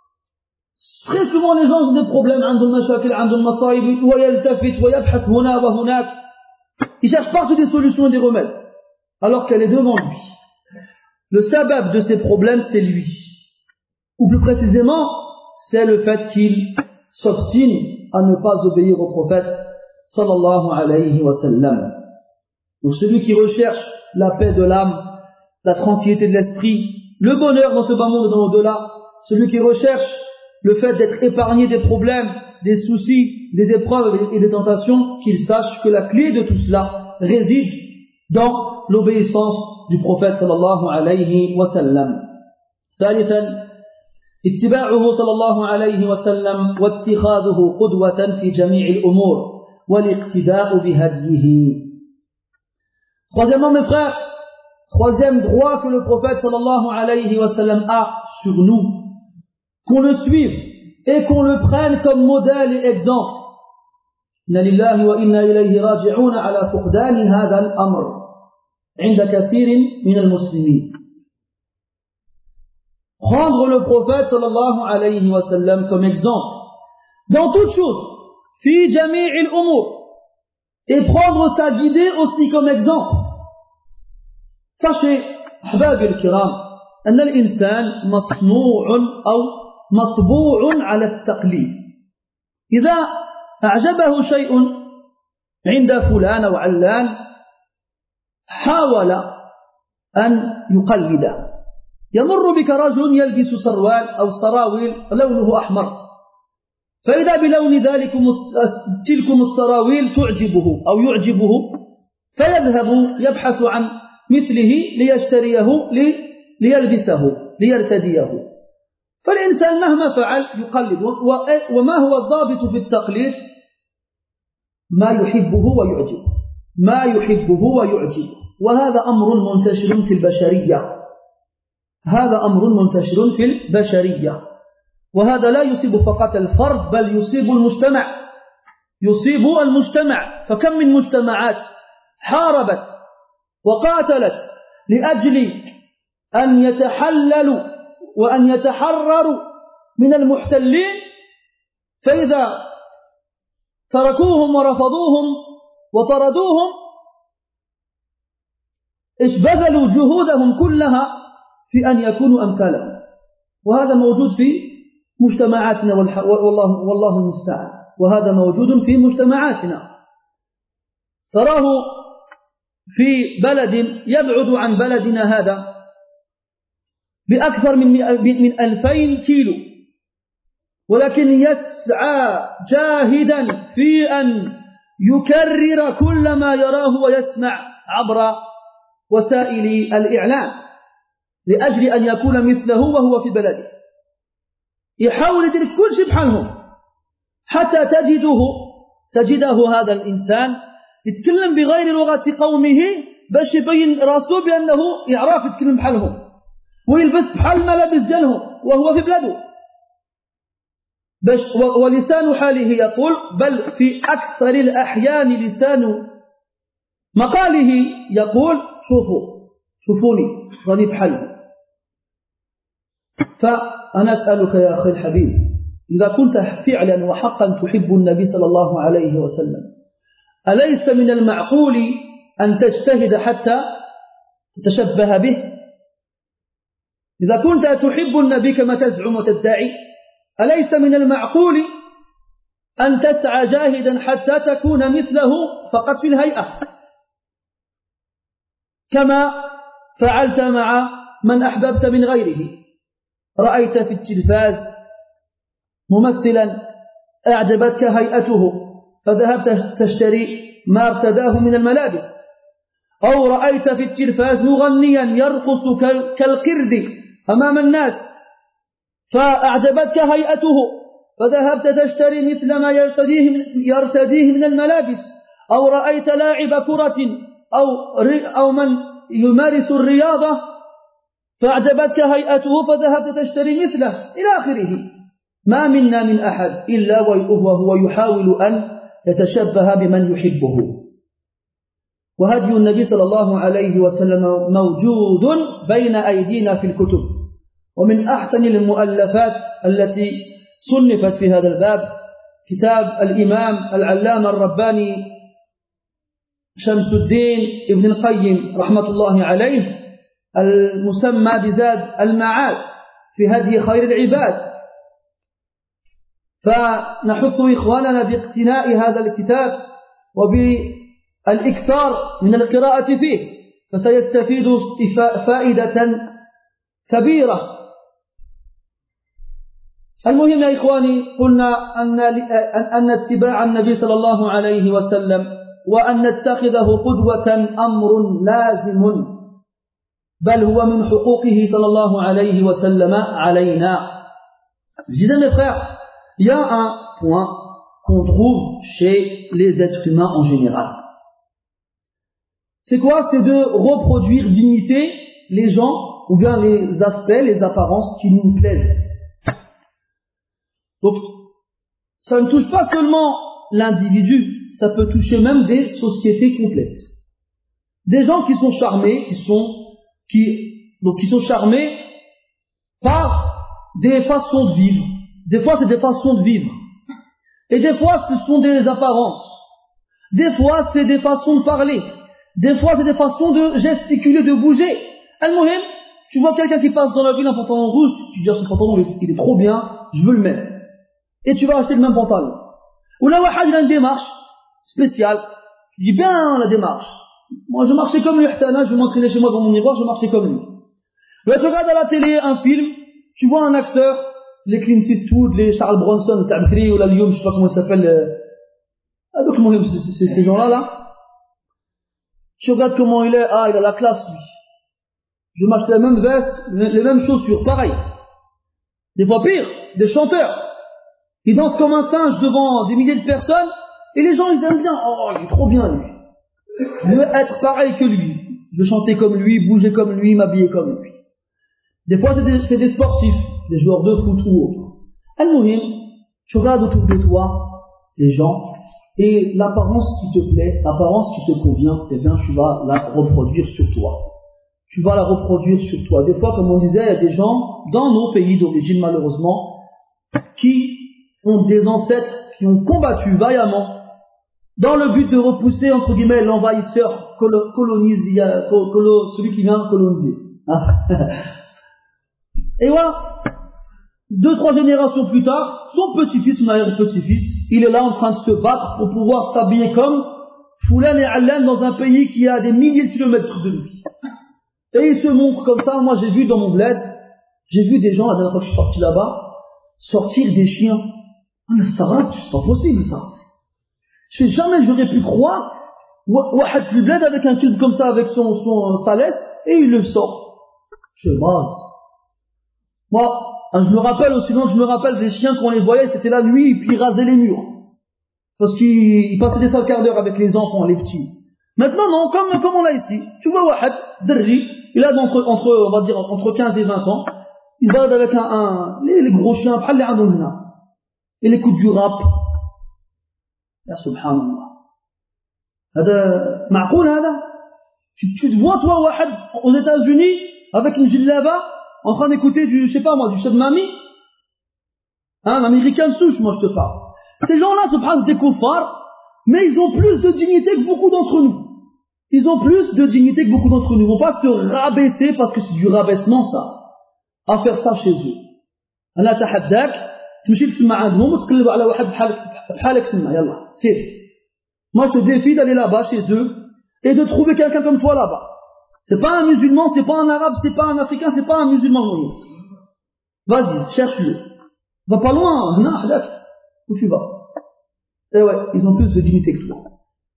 Très souvent les gens ont des problèmes, عندهم مشاكل, عندهم مصائب, ويلتفت ويبحث هنا وهناك. Ils cherchent partout des solutions et des remèdes, alors qu'elle est devant lui. Le sabab de ces problèmes, c'est lui. Ou plus précisément, c'est le fait qu'il s'obstine à ne pas obéir au prophète sallallahu alayhi wa sallam. Donc celui qui recherche la paix de l'âme, la tranquillité de l'esprit, le bonheur dans ce bas monde et dans l'au-delà, celui qui recherche le fait d'être épargné des problèmes, des soucis, des épreuves et des tentations, qu'il sache que la clé de tout cela réside dans l'obéissance du prophète sallallahu alayhi wa sallam. ثالثا اتباعه صلى الله عليه وسلم واتخاذه قدوة في جميع الأمور والاقتداء بهديه. Troisièmement mes frères, troisième droit que le prophète sallallahu alayhi wa sallam a sur nous, qu'on le suive et qu'on le prenne comme modèle et exemple. إن لله وإنا إليه راجعون على فقدان هذا الأمر عند كثير من المسلمين. Prendre le prophète sallallahu alayhi wa sallam comme exemple dans toute chose, fi jami'il umur, et prendre sa guidée aussi comme exemple. Sachez, ahbab al-kiram, أن الإنسان مصنوع أو مطبوع على التقليد. إذا أعجبه شيء عند فلان أو علان حاول أن يقلده. يمر بك رجل يلبس سروال أو سراويل لونه أحمر، فإذا بلون ذلك تلكم السراويل تعجبه أو يعجبه، فيذهب يبحث عن مثله ليشتريه ليلبسه ليرتديه. فالإنسان مهما فعل يقلد. وما هو الضابط في التقليد؟ ما يحبه ويعجبه، ما يحبه ويعجبه. وهذا أمر منتشر في البشرية، هذا أمر منتشر في البشرية، وهذا لا يصيب فقط الفرد بل يصيب المجتمع، يصيب المجتمع. فكم من مجتمعات حاربت وقاتلت لأجل أن يتحللوا وأن يتحرروا من المحتلين، فإذا تركوهم ورفضوهم وطردوهم بذلوا جهودهم كلها في أن يكونوا أمثالهم. وهذا موجود في مجتمعاتنا والله, والله المستعان. وهذا موجود في مجتمعاتنا. تراه في بلد يبعد عن بلدنا هذا بأكثر من من ألفين كيلو، ولكن يسعى جاهدا في أن يكرر كل ما يراه ويسمع عبر وسائل الإعلام لأجل أن يكون مثله وهو في بلده. يحاول يدير كل شيء بحالهم، حتى تجده تجده هذا الإنسان يتكلم بغير لغة قومه باش يبين راسه بأنه يعرف يتكلم بحالهم، ويلبس بحال الملابس ديالهم وهو في بلاده. ولسان حاله يقول بل في أكثر الأحيان لسان مقاله يقول شوفوا شوفوني راني بحل. فأنا أسألك يا أخي الحبيب إذا كنت فعلا وحقا تحب النبي صلى الله عليه وسلم أليس من المعقول أن تجتهد حتى تتشبه به؟ إذا كنت تحب النبي كما تزعم وتدعي أليس من المعقول أن تسعى جاهدا حتى تكون مثله فقط في الهيئة كما فعلت مع من أحببت من غيره؟ رأيت في التلفاز ممثلا أعجبتك هيئته فذهبت تشتري ما ارتداه من الملابس، أو رأيت في التلفاز مغنيا يرقص كالقرد أمام الناس فأعجبتك هيئته فذهبت تشتري مثل ما يرتديه من, يرتديه من الملابس، أو رأيت لاعب كرة أو, أو من يمارس الرياضة فأعجبتك هيئته فذهبت تشتري مثله إلى آخره. ما منا من أحد إلا وهو يحاول أن يتشبه بمن يحبه. وهدي النبي صلى الله عليه وسلم موجود بين أيدينا في الكتب، ومن أحسن المؤلفات التي صنفت في هذا الباب كتاب الإمام العلامة الرباني شمس الدين ابن القيم رحمة الله عليه المسمى بزاد المعاد في هدي خير العباد. فنحث إخواننا باقتناء هذا الكتاب وبالإكثار من القراءة فيه فسيستفيد فائدة كبيرة. المهم يا إخواني قلنا أن, أن اتباع النبي صلى الله عليه وسلم وأن نتخذه قدوة أمر لازم بل هو من حقوقه صلى الله عليه وسلم علينا. Je dis mes frères, il y a un point qu'on trouve chez les êtres humains en général. C'est quoi? C'est de reproduire, d'imiter les gens ou bien les aspects, les apparences qui nous plaisent. Donc, ça ne touche pas seulement l'individu, ça peut toucher même des sociétés complètes. Des gens qui sont charmés, qui sont, qui, donc qui sont charmés par des façons de vivre. Des fois, c'est des façons de vivre. Et des fois, ce sont des apparences. Des fois, c'est des façons de parler. Des fois, c'est des façons de gesticuler, de bouger. Al-Muhim, tu vois quelqu'un qui passe dans la ville un pantalon rouge, tu dis, ah, ce pantalon, il est trop bien, je veux le mettre. Et tu vas acheter le même pantalon. Ou là, il a une démarche spéciale. Tu dis bien la démarche. Moi, je marchais comme lui, je vais m'entraîner chez moi dans mon miroir, je marchais comme lui. Là, tu regardes à la télé un film, tu vois un acteur, les Clint Eastwood, les Charles Bronson, Tabkri ou la Lyon, je sais pas comment il s'appelle. Ah, donc, moi, c'est ces gens-là, là. Tu regardes comment il est, ah, il a la classe, lui. Je m'achète les mêmes vestes, les mêmes chaussures, pareil. Des fois pire, des chanteurs. Ils dansent comme un singe devant des milliers de personnes, et les gens, ils aiment bien. Oh, il est trop bien, lui. Je veux être pareil que lui. Je veux chanter comme lui, bouger comme lui, m'habiller comme lui. Des fois, c'est des, c'est des sportifs, des joueurs de foot ou autres. Al-Muhim, tu regardes autour de toi des gens, et l'apparence qui te plaît, l'apparence qui te convient, eh bien, tu vas la reproduire sur toi. Tu vas la reproduire sur toi. Des fois, comme on disait, il y a des gens, dans nos pays d'origine, malheureusement, qui ont des ancêtres qui ont combattu vaillamment dans le but de repousser, entre guillemets, l'envahisseur colo- colonise, colo- celui qui vient coloniser. Et voilà, deux, trois générations plus tard, son petit-fils, son arrière-petit-fils, il est là en train de se battre pour pouvoir s'habiller comme Foulan et Allan dans un pays qui a des milliers de kilomètres de lui. Et il se montre comme ça. Moi, j'ai vu dans mon bled, j'ai vu des gens, la dernière fois que je suis parti là-bas, sortir des chiens. Ah, mais c'est pas possible, ça. Je sais jamais, j'aurais pu croire, Wahad le bled avec un cube comme ça, avec son, son, sa laisse, et il le sort. Je base. Moi, hein, je me rappelle aussi, non, je me rappelle des chiens qu'on les voyait, c'était la nuit, et puis ils rasaient les murs. Parce qu'ils passaient des sales quarts d'heure avec les enfants, les petits. Maintenant, non, comme, comme on l'a ici. Tu vois Wahad, Derri, il a entre, entre, on va dire, entre quinze et vingt ans. Il se balade avec un, un les, les gros chiens, les Il écoute du rap. Ya subhanallah. هذا معقول هذا? Tu, tu te vois toi واحد aux États-Unis avec une djellaba en train d'écouter du, je sais pas moi, du Chef Mami, hein, l'américain de souche, moi je te parle. Ces gens-là, subhanallah, des kuffars, mais ils ont plus de dignité que beaucoup d'entre nous. Ils ont plus de dignité que beaucoup d'entre nous. Ils vont pas se rabaisser parce que c'est du rabaissement ça, à faire ça chez eux. أنا أتحداك تمشي تسمع عندهم وتقلب على واحد بحالك بحالك تما يلا سير. Moi je te défie d'aller là-bas chez eux et de trouver quelqu'un comme toi là-bas. C'est pas un musulman, c'est pas un arabe, c'est pas un africain, c'est pas un musulman. Vas-y, cherche-le. Va pas loin, non, où tu vas? Eh ouais, ils ont plus de dignité que toi.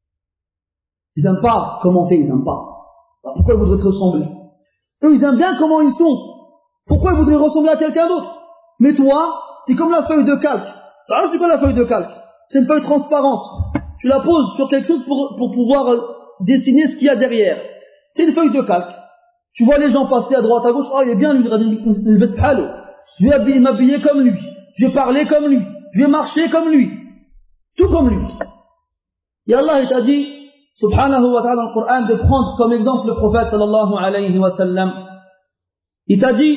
Ils aiment pas commenter, ils aiment pas. Alors pourquoi ils voudraient te ressembler? Eux, ils aiment bien comment ils sont. Pourquoi ils voudraient ressembler à quelqu'un d'autre? Mais toi, t'es comme la feuille de calque. Tu vois, c'est quoi la feuille de calque? C'est une feuille transparente. Tu la poses sur quelque chose pour, pour pouvoir euh, dessiner ce qu'il y a derrière. C'est une feuille de calque. Tu vois les gens passer à droite, à gauche. Oh, il est bien lui, il veste halo. Je vais m'habiller comme lui. Je vais parler comme lui. Je vais marcher comme lui. Tout comme lui. Et Allah, il t'a dit, subhanahu wa ta'ala, dans le Coran, de prendre comme exemple le prophète sallallahu alayhi wa sallam. Il t'a dit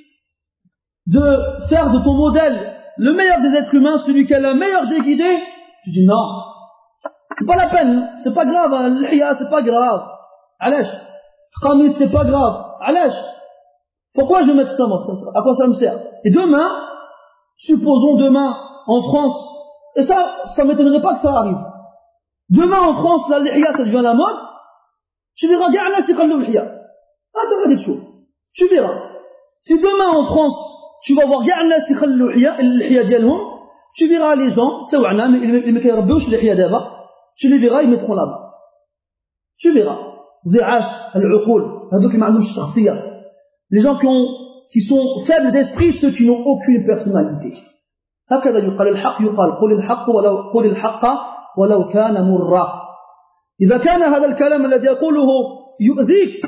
de faire de ton modèle le meilleur des êtres humains, celui qui a la meilleure des guidées. Tu dis non. C'est pas la peine. C'est pas grave. L'hiya, c'est pas grave. Alash. Khamis, c'est pas grave. Alash. Pourquoi je vais mettre ça, moi? À quoi ça me sert? Et demain, supposons demain, en France, et ça, ça m'étonnerait pas que ça arrive. Demain, en France, la lihiya, ça devient la mode. Tu verras, gars, c'est comme le lihiya. Ah, t'as des choses. Tu verras. Si demain, en France, tu vas voir, gars, c'est comme le lihiya, le lihiya dialhum, tu verras les gens, c'est ouana, mais ils mettent les lihiya d'abord. Tu les verras, ils mettront là-bas. Tu verras. Z'ash, al-uqul, hadouk ma'louch shakhsiyya. Les gens qui ont, qui sont faibles d'esprit, ceux qui n'ont aucune personnalité. هكذا يقال الحق يقال قل الحق ولو قل الحق ولو كان مرا. إذا كان هذا الكلام الذي يقوله يؤذيك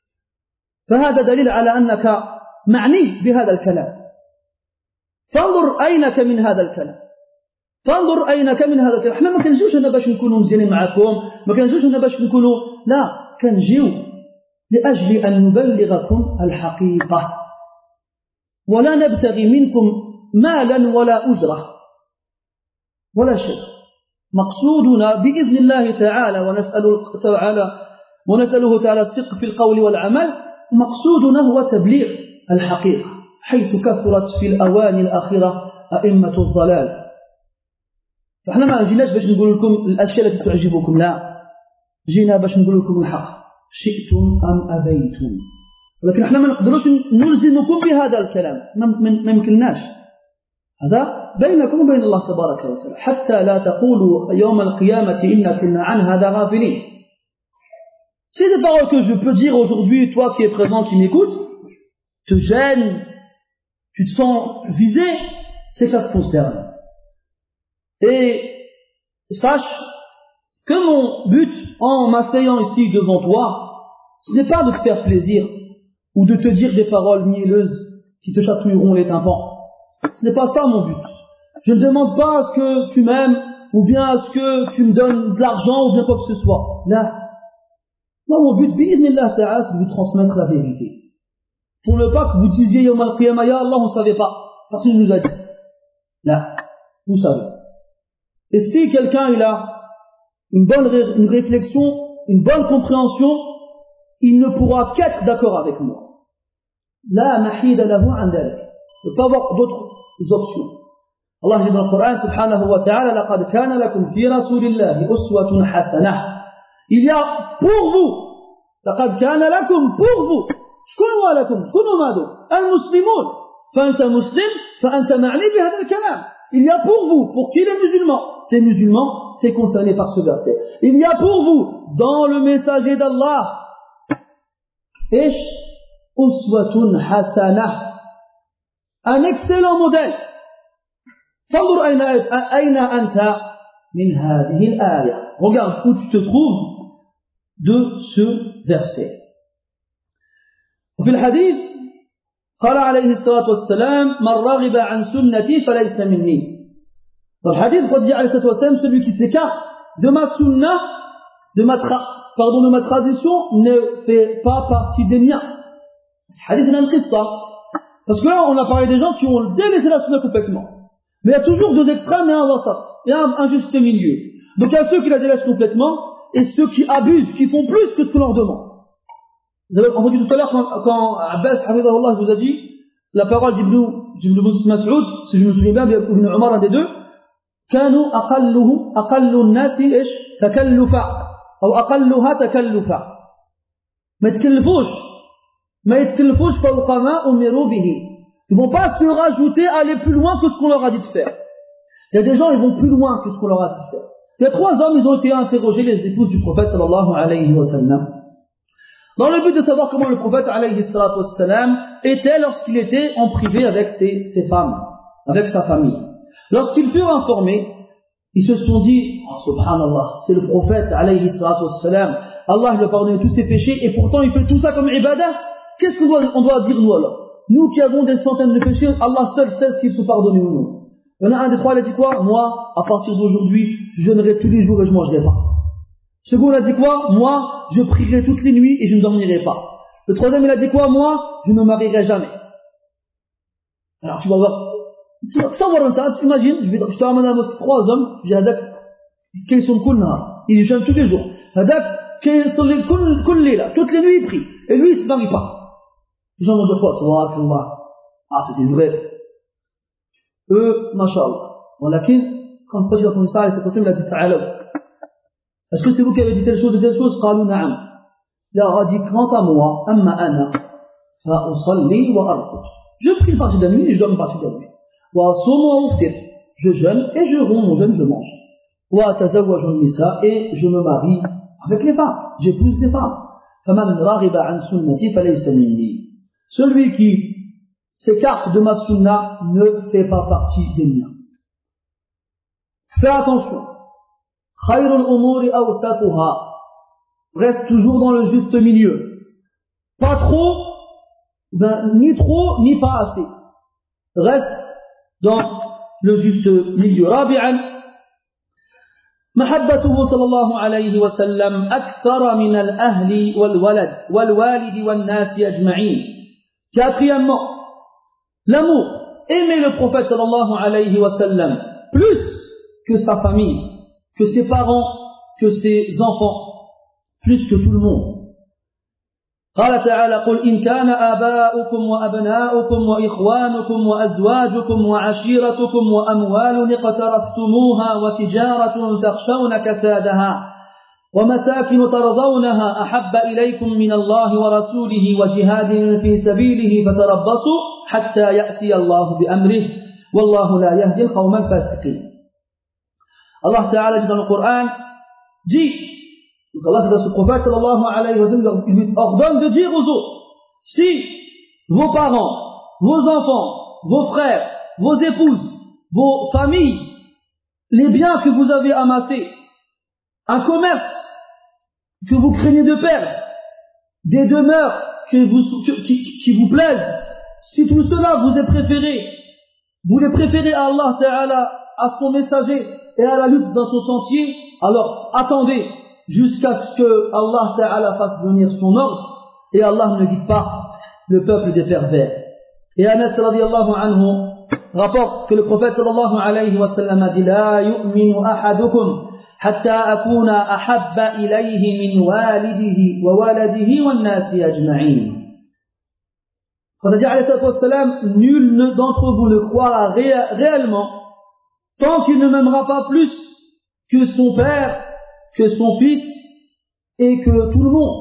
فهذا دليل على أنك معني بهذا الكلام. فانظر أينك من هذا الكلام. فانظر أينك من هذا الكلام. احنا ما كنجيوش هنا باش نكونوا مزيانين معكم، ما كنجيوش هنا باش نكونوا، لا، كنجيو لأجل أن نبلغكم الحقيقة ولا نبتغي منكم مالا ولا أجرة ولا شيء. مقصودنا بإذن الله تعالى ونسأله تعالى ونسأله تعالى الصدق في القول والعمل، مقصودنا هو تبليغ الحقيقة حيث كثرت في الأواني الأخيرة أئمة الضلال. فإحنا ما جيناش باش نقول لكم الأشياء التي تعجبكم، لا، جينا باش نقول لكم الحق شئتم أم أبيتم. ولكن احنا ما نقدروش نلزمكم بهذا الكلام، ما يمكنناش. هذا بينكم وبين الله تبارك وتعالى، حتى لا تقولوا يوم القيامة إنا كنا عن هذا غافلين. C'est des paroles que je peux dire aujourd'hui, toi qui es présent, qui m'écoutes, te gêne, tu te sens visé, c'est ça te concerne. Et sache que mon but en m'asseyant ici devant toi, ce n'est pas de te faire plaisir ou de te dire des paroles mielleuses qui te chatouilleront les tympans. Ce n'est pas ça mon but. Je ne demande pas à ce que tu m'aimes ou bien à ce que tu me donnes de l'argent ou bien quoi que ce soit. Là, moi mon but, bi'idhnillah ta'ala, c'est de vous transmettre la vérité. Pour ne pas que vous disiez Yawm al-Qiyamah, ya Allah, on ne savait pas. Personne ne nous a dit. Là, vous savez. Et si quelqu'un il a une bonne ré- une réflexion, une bonne compréhension, il ne pourra qu'être d'accord avec moi. La mahida lahu an dhalik. Il ne peut pas avoir d'autres options. Allah dit dans le Coran subhanahu wa ta'ala laqad kana lakum fi rasulillahi uswatun hasanah. Il y a pour vous, laqad kana lakum pour vous, shkunu lakum, shkunu madu, al-muslimun, fa anta muslim, fa anta ma'ni bi hadha al-kalam. Il y a pour vous, pour qui les musulmans? Ces musulmans, c'est concerné par ce verset. Il y a pour vous, dans le messager d'Allah, ish uswatun hasanah, un excellent modèle. فانظر أين أين أنت من هذه الآية. Regarde où tu te trouves de ce verset. وفي الحديث قال عليه الصلاة والسلام من رغب عن سنتي فليس مني. Dans le hadith, le prophète dit alayhi salatu wassalam, celui qui s'écarte de ma sunna, de ma, tra- pardon, de ma tradition, ne fait pas partie des miens. Ce hadith est un qissa. Parce que là, on a parlé des gens qui ont délaissé la sunna complètement. Mais il y a toujours deux extrêmes et un wasat. Il y a un, un juste milieu. Donc il y a ceux qui la délaissent complètement et ceux qui abusent, qui font plus que ce que l'on leur demande. Vous avez entendu tout à l'heure quand, quand Abbas, Hafidahullah, vous a dit la parole d'Ibn Mas'ud, si je me souviens bien, Ibn Umar, un des deux, كانوا أقله أقل الناس إيش تكلفا أو أقلها تكلفا ما يتكلفوش ما يتكلفوش فوق ما أمروا به. Ils vont pas se rajouter à aller plus loin que ce qu'on leur a dit de faire. Il y a des gens, ils vont plus loin que ce qu'on leur a dit de faire. Il y a trois hommes, ils ont été interrogés, les épouses du prophète sallallahu alayhi wa sallam, dans le but de savoir comment le prophète alayhi salatu wa sallam était lorsqu'il était en privé avec ses, ses femmes, avec sa famille. Lorsqu'ils furent informés, ils se sont dit, oh, subhanallah, c'est le prophète alayhi salatu wa sallam, Allah lui a pardonné tous ses péchés et pourtant il fait tout ça comme ibadah. Qu'est-ce qu'on doit, on doit dire nous alors? Nous qui avons des centaines de péchés, Allah seul sait ce qu'il faut pardonner ou non. Il y en a un des trois, il a dit quoi? Moi, à partir d'aujourd'hui, je jeûnerai tous les jours et je ne mangerai pas. Le second, il a dit quoi? Moi, je prierai toutes les nuits et je ne dormirai pas. Le troisième, il a dit quoi? Moi, je ne me marierai jamais. Alors tu vas voir, tu vas voir ça, tu imagines, je, vais, je te ramène à la mosquée trois hommes, je dis Hadak, qu'ils sont cool, ils jeûnent tous les jours. Hadak, qu'ils sont cool, là, toutes les nuits ils prient. Et lui, il ne se marie pas. Les gens vont dire quoi? Subhanallah. Ah, c'était vrai. Eux, mashallah. Bon, lakin, quand le prophète a entendu ça, il a dit ta'alaw. Est-ce que c'est vous qui avez dit telle chose et telle chose? Qalou na'am. Il a dit, quant à moi, amma ana, fa usalli wa arqud. Je prie une partie de la nuit et je donne une partie de la nuit. Wa asumu wa uftir. Je jeûne et je romps mon jeûne, je mange. Wa tazawwaju an-nisa, et je me marie avec les femmes. J'épouse les femmes. Faman raghiba an sunnati falaysa minni. Celui qui s'écarte de ma sunna ne fait pas partie des miens. Fais attention. Khayrul umuri awsatuha. Reste toujours dans le juste milieu. Pas trop, ben, ni trop, ni pas assez. Reste dans le juste milieu. Rabi'an, محبته صلى الله عليه وسلم أكثر من الأهل والولد والوالد والناس أجمعين. Quatrièmement, l'amour, aimer le prophète sallallahu alayhi wa sallam plus que sa famille, que ses parents, que ses enfants, plus que tout le monde. قال تعالى قل إن كان آباؤكم وأبناؤكم وإخوانكم وأزواجكم وعشيرتكم وأموال اقترفتموها وتجارة تخشون كسادها ومساكن ترضونها أحب إليكم من الله ورسوله وجهاد في سبيله فتربصوا حتى يأتي الله بأمره والله لا يهدي القوم الفاسقين. Allah Ta'ala dit dans le Coran, dit, donc Allah c'est dans ce prophète sallallahu alayhi wa sallam, il lui ordonne de dire aux autres, si vos parents, vos enfants, vos frères, vos épouses, vos familles, les biens que vous avez amassés, un commerce que vous craignez de perdre, des demeures que vous, que, qui, qui vous plaisent, si tout cela vous est préféré, vous les préférez à Allah Ta'ala, à son messager et à la lutte dans son sentier, alors attendez jusqu'à ce que Allah Ta'ala fasse venir son ordre, et Allah ne guide pas le peuple des pervers. Et Anas radiallahu anhu rapporte que le prophète sallallahu alayhi wa sallam a dit La yu'minu ahadukum hatta akuna ahabba ilayhi min walidihi wa waladihi wa nasi ajma'in. On a dit alayhi wa sallam, nul d'entre vous ne croira ré réellement tant qu'il ne m'aimera pas plus que son père, que son fils et que tout le monde.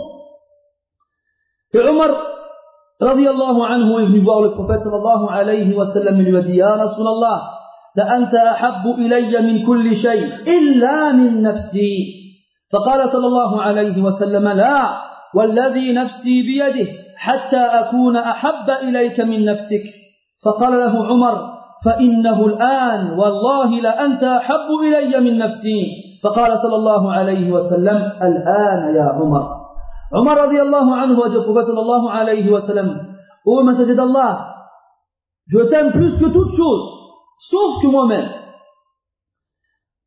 Et Omar radiyallahu anhu est venu voir le prophète sallallahu alayhi wa sallam et lui a dit Ya Rasulallah, la anta ahabbu ilayya min kulli shay illa min nafsi. فقال صلى الله عليه وسلم لا والذي نفسي بيده حتى أكون أحب إليك من نفسك. فقال له عمر فإنه الآن والله لأنت أحب إلي من نفسي. فقال صلى الله عليه وسلم الآن يا عمر. عمر رضي الله عنه a dit au prophète صلى الله عليه وسلم ô messager d'Allah, je t'aime plus que toute chose sauf que moi-même.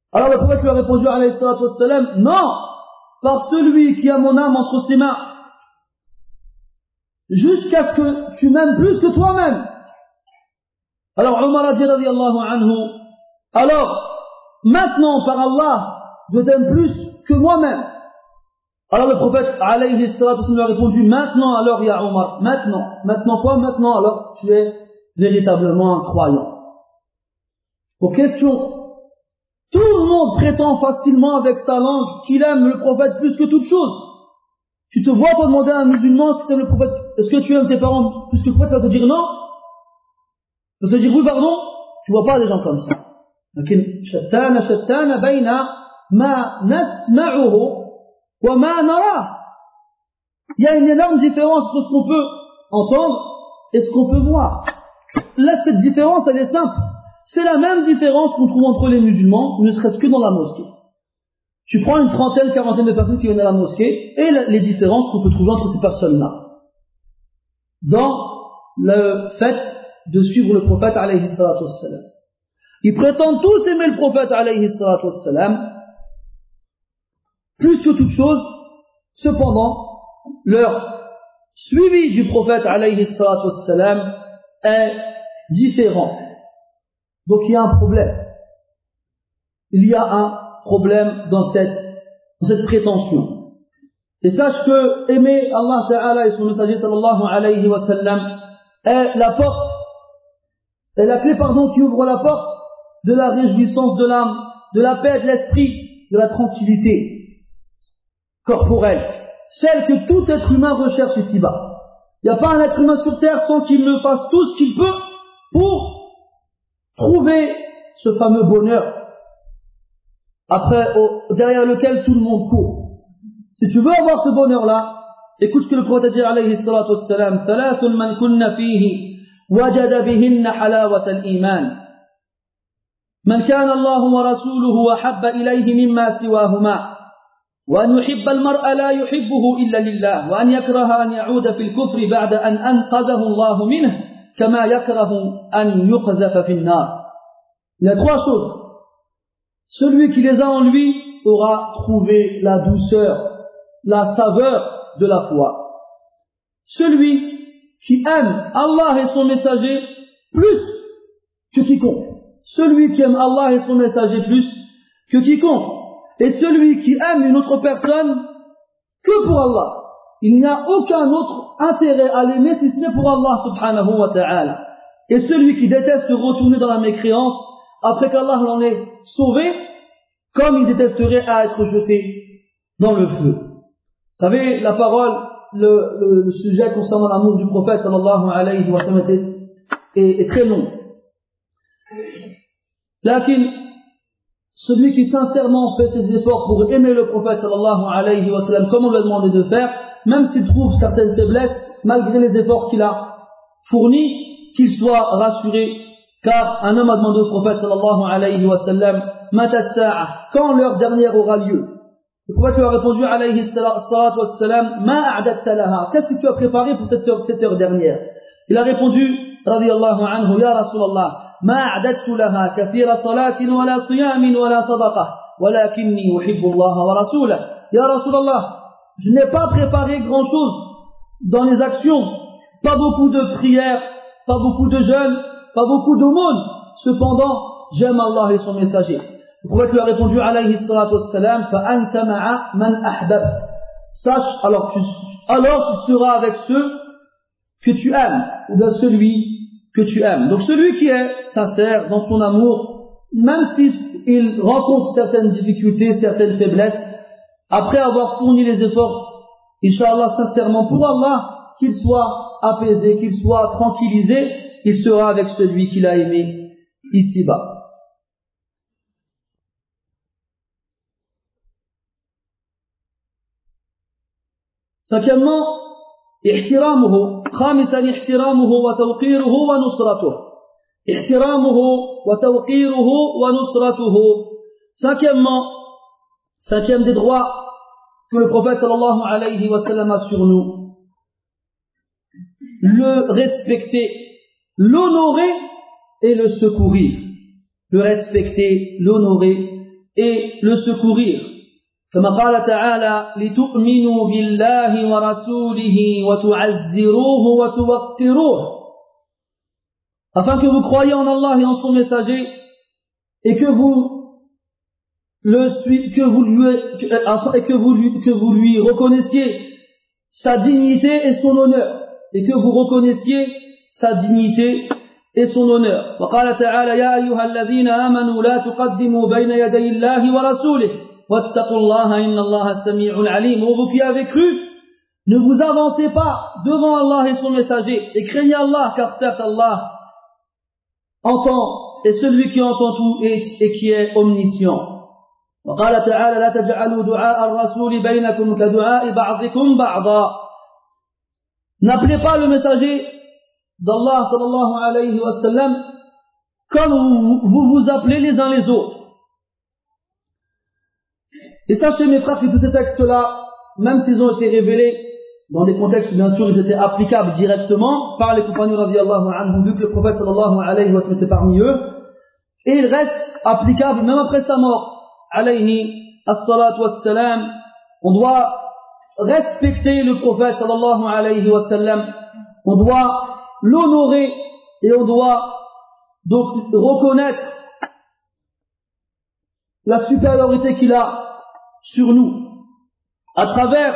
Alors le prophète lui a répondu alayhi salatu wassalam, non, par celui qui a mon âme entre ses mains, jusqu'à ce que tu m'aimes plus que toi-même. Alors Omar a dit radiyallahu anhu, alors maintenant par Allah, je t'aime plus que moi-même. Alors le prophète alayhi salatu wassalam lui a répondu, maintenant alors ya Omar, maintenant, maintenant quoi, maintenant alors tu es véritablement un croyant. Aux questions, tout le monde prétend facilement avec sa langue qu'il aime le prophète plus que toute chose. Tu te vois toi demander à un musulman est-ce que tu aimes le prophète, est-ce que tu aimes tes parents plus que le prophète, il va te dire non. Il va te dire oui pardon. Tu vois pas des gens comme ça. لكن شتان شتان بين ما نسمعه وما نراه. Il y a une énorme différence entre ce qu'on peut entendre et ce qu'on peut voir. Là cette différence elle est simple. C'est la même différence qu'on trouve entre les musulmans, ne serait-ce que dans la mosquée. Tu prends une trentaine, quarantaine de personnes qui viennent à la mosquée et les différences qu'on peut trouver entre ces personnes-là. Dans le fait de suivre le prophète alayhi salatu wassalam. Ils prétendent tous aimer le prophète alayhi salatu wassalam plus que toute chose. Cependant, leur suivi du prophète alayhi salatu wassalam est différent. Donc il y a un problème. Il y a un problème dans cette, dans cette prétention. Et sache que aimer Allah Ta'ala et son messager sallallahu alayhi wa sallam est la porte, est la clé pardon qui ouvre la porte de la réjouissance de l'âme, de la paix de l'esprit, de la tranquillité corporelle, celle que tout être humain recherche ici-bas. Il n'y a pas un être humain sur terre sans qu'il ne fasse tout ce qu'il peut pour trouver ce fameux bonheur après, au, derrière lequel tout le monde court. Si tu veux avoir ce bonheur-là, écoute ce que le prophète a dit alayhi salatu wassalam, thalathun man kunna fihi wajada bihinna halawat al-iman. Man kana Allah wa rasuluhu ahabba ilayhi mimma siwahuma. وأن يحب المرء لا يحبه إلا لله وأن يكره أن يعود في الكفر بعد أن أنقذه الله منه كما يكره أن يقذف في النار. Il y a trois choses. Celui qui les a en lui aura trouvé la douceur, la saveur de la foi. Celui qui aime Allah et son messager plus que quiconque. Celui qui aime Allah et son messager plus que quiconque. Et celui qui aime une autre personne que pour Allah. Il n'y a aucun autre intérêt à l'aimer si ce n'est pour Allah subhanahu wa ta'ala. Et celui qui déteste retourner dans la mécréance après qu'Allah l'en ait sauvé, comme il détesterait à être jeté dans le feu. Vous savez, la parole, le, le, le sujet concernant l'amour du prophète sallallahu alayhi wa sallam est, est, est très long. Lakin, celui qui sincèrement fait ses efforts pour aimer le prophète sallallahu alayhi wa sallam comme on lui a demandé de faire, même s'il trouve certaines faiblesses, malgré les efforts qu'il a fournis, qu'il soit rassuré, car un homme a demandé au prophète sallallahu alayhi wa sallam, mata sa'a, quand l'heure dernière aura lieu. Le prophète lui a répondu alayhi salatu wa sallam, ma a'datta laha, qu'est-ce que tu as préparé pour cette heure, cette heure dernière? Il a répondu, radiyallahu anhu, ya Rasulallah, ما أعددت لها كثير صلاة ولا صيام ولا صدقة ولكني أحب الله ورسوله يا رسول الله je n'ai pas préparé grand chose dans les actions, pas beaucoup de prières, pas beaucoup de jeûnes, pas beaucoup d'aumônes, cependant j'aime Allah et son messager. Le prophète lui a répondu alayhi salatu wassalam فأنت مع من أحببت, sache alors tu, alors tu seras avec ceux que tu aimes ou de celui que tu aimes. Donc celui qui est sincère dans son amour, même s'il rencontre certaines difficultés, certaines faiblesses, après avoir fourni les efforts, Inch'Allah, sincèrement pour Allah, qu'il soit apaisé, qu'il soit tranquillisé, il sera avec celui qu'il a aimé ici-bas. Cinquièmement, احترامه. خامسا احترامه وتوقيره ونصرته. احترامه وتوقيره ونصرته. Cinquièmement, cinquième des droits que le prophète sallallahu alayhi wa sallam a sur nous, le respecter, l'honorer et le secourir. Le respecter, l'honorer et le secourir. كما قال تعالى لتؤمنوا بالله ورسوله وتعزروه وتوقروه, afin que vous croyiez en Allah et en son messager et que vous le que vous lui et que vous lui que vous lui reconnaissiez sa dignité et son honneur, et que vous reconnaissiez sa dignité et son honneur. وقال تعالى يا أيها الذين آمنوا لا تقدموا بين يدي الله ورسوله واتقوا الله إن الله السميع عليم. Ô vous qui avez cru, ne vous avancez pas devant Allah et son messager, et craignez Allah, car certes Allah entend, et celui qui entend tout et, et qui est omniscient. وقال تعالى لا تجعلوا دعاء الرسول بينكم كدعاء بعضكم بعضا. N'appelez pas le messager d'Allah sallallahu alayhi wa sallam comme vous, vous vous appelez les uns les autres. Et sachez mes frères que tous ces textes-là, même s'ils ont été révélés dans des contextes où bien sûr ils étaient applicables directement par les compagnons radiyallahu anhum, vu que le prophète sallallahu alayhi wa sallam était parmi eux, et ils restent applicables même après sa mort. Alayhi as-salatu was-salam. On doit respecter le prophète sallallahu alayhi wa sallam, on doit l'honorer et on doit donc reconnaître la supériorité qu'il a sur nous à travers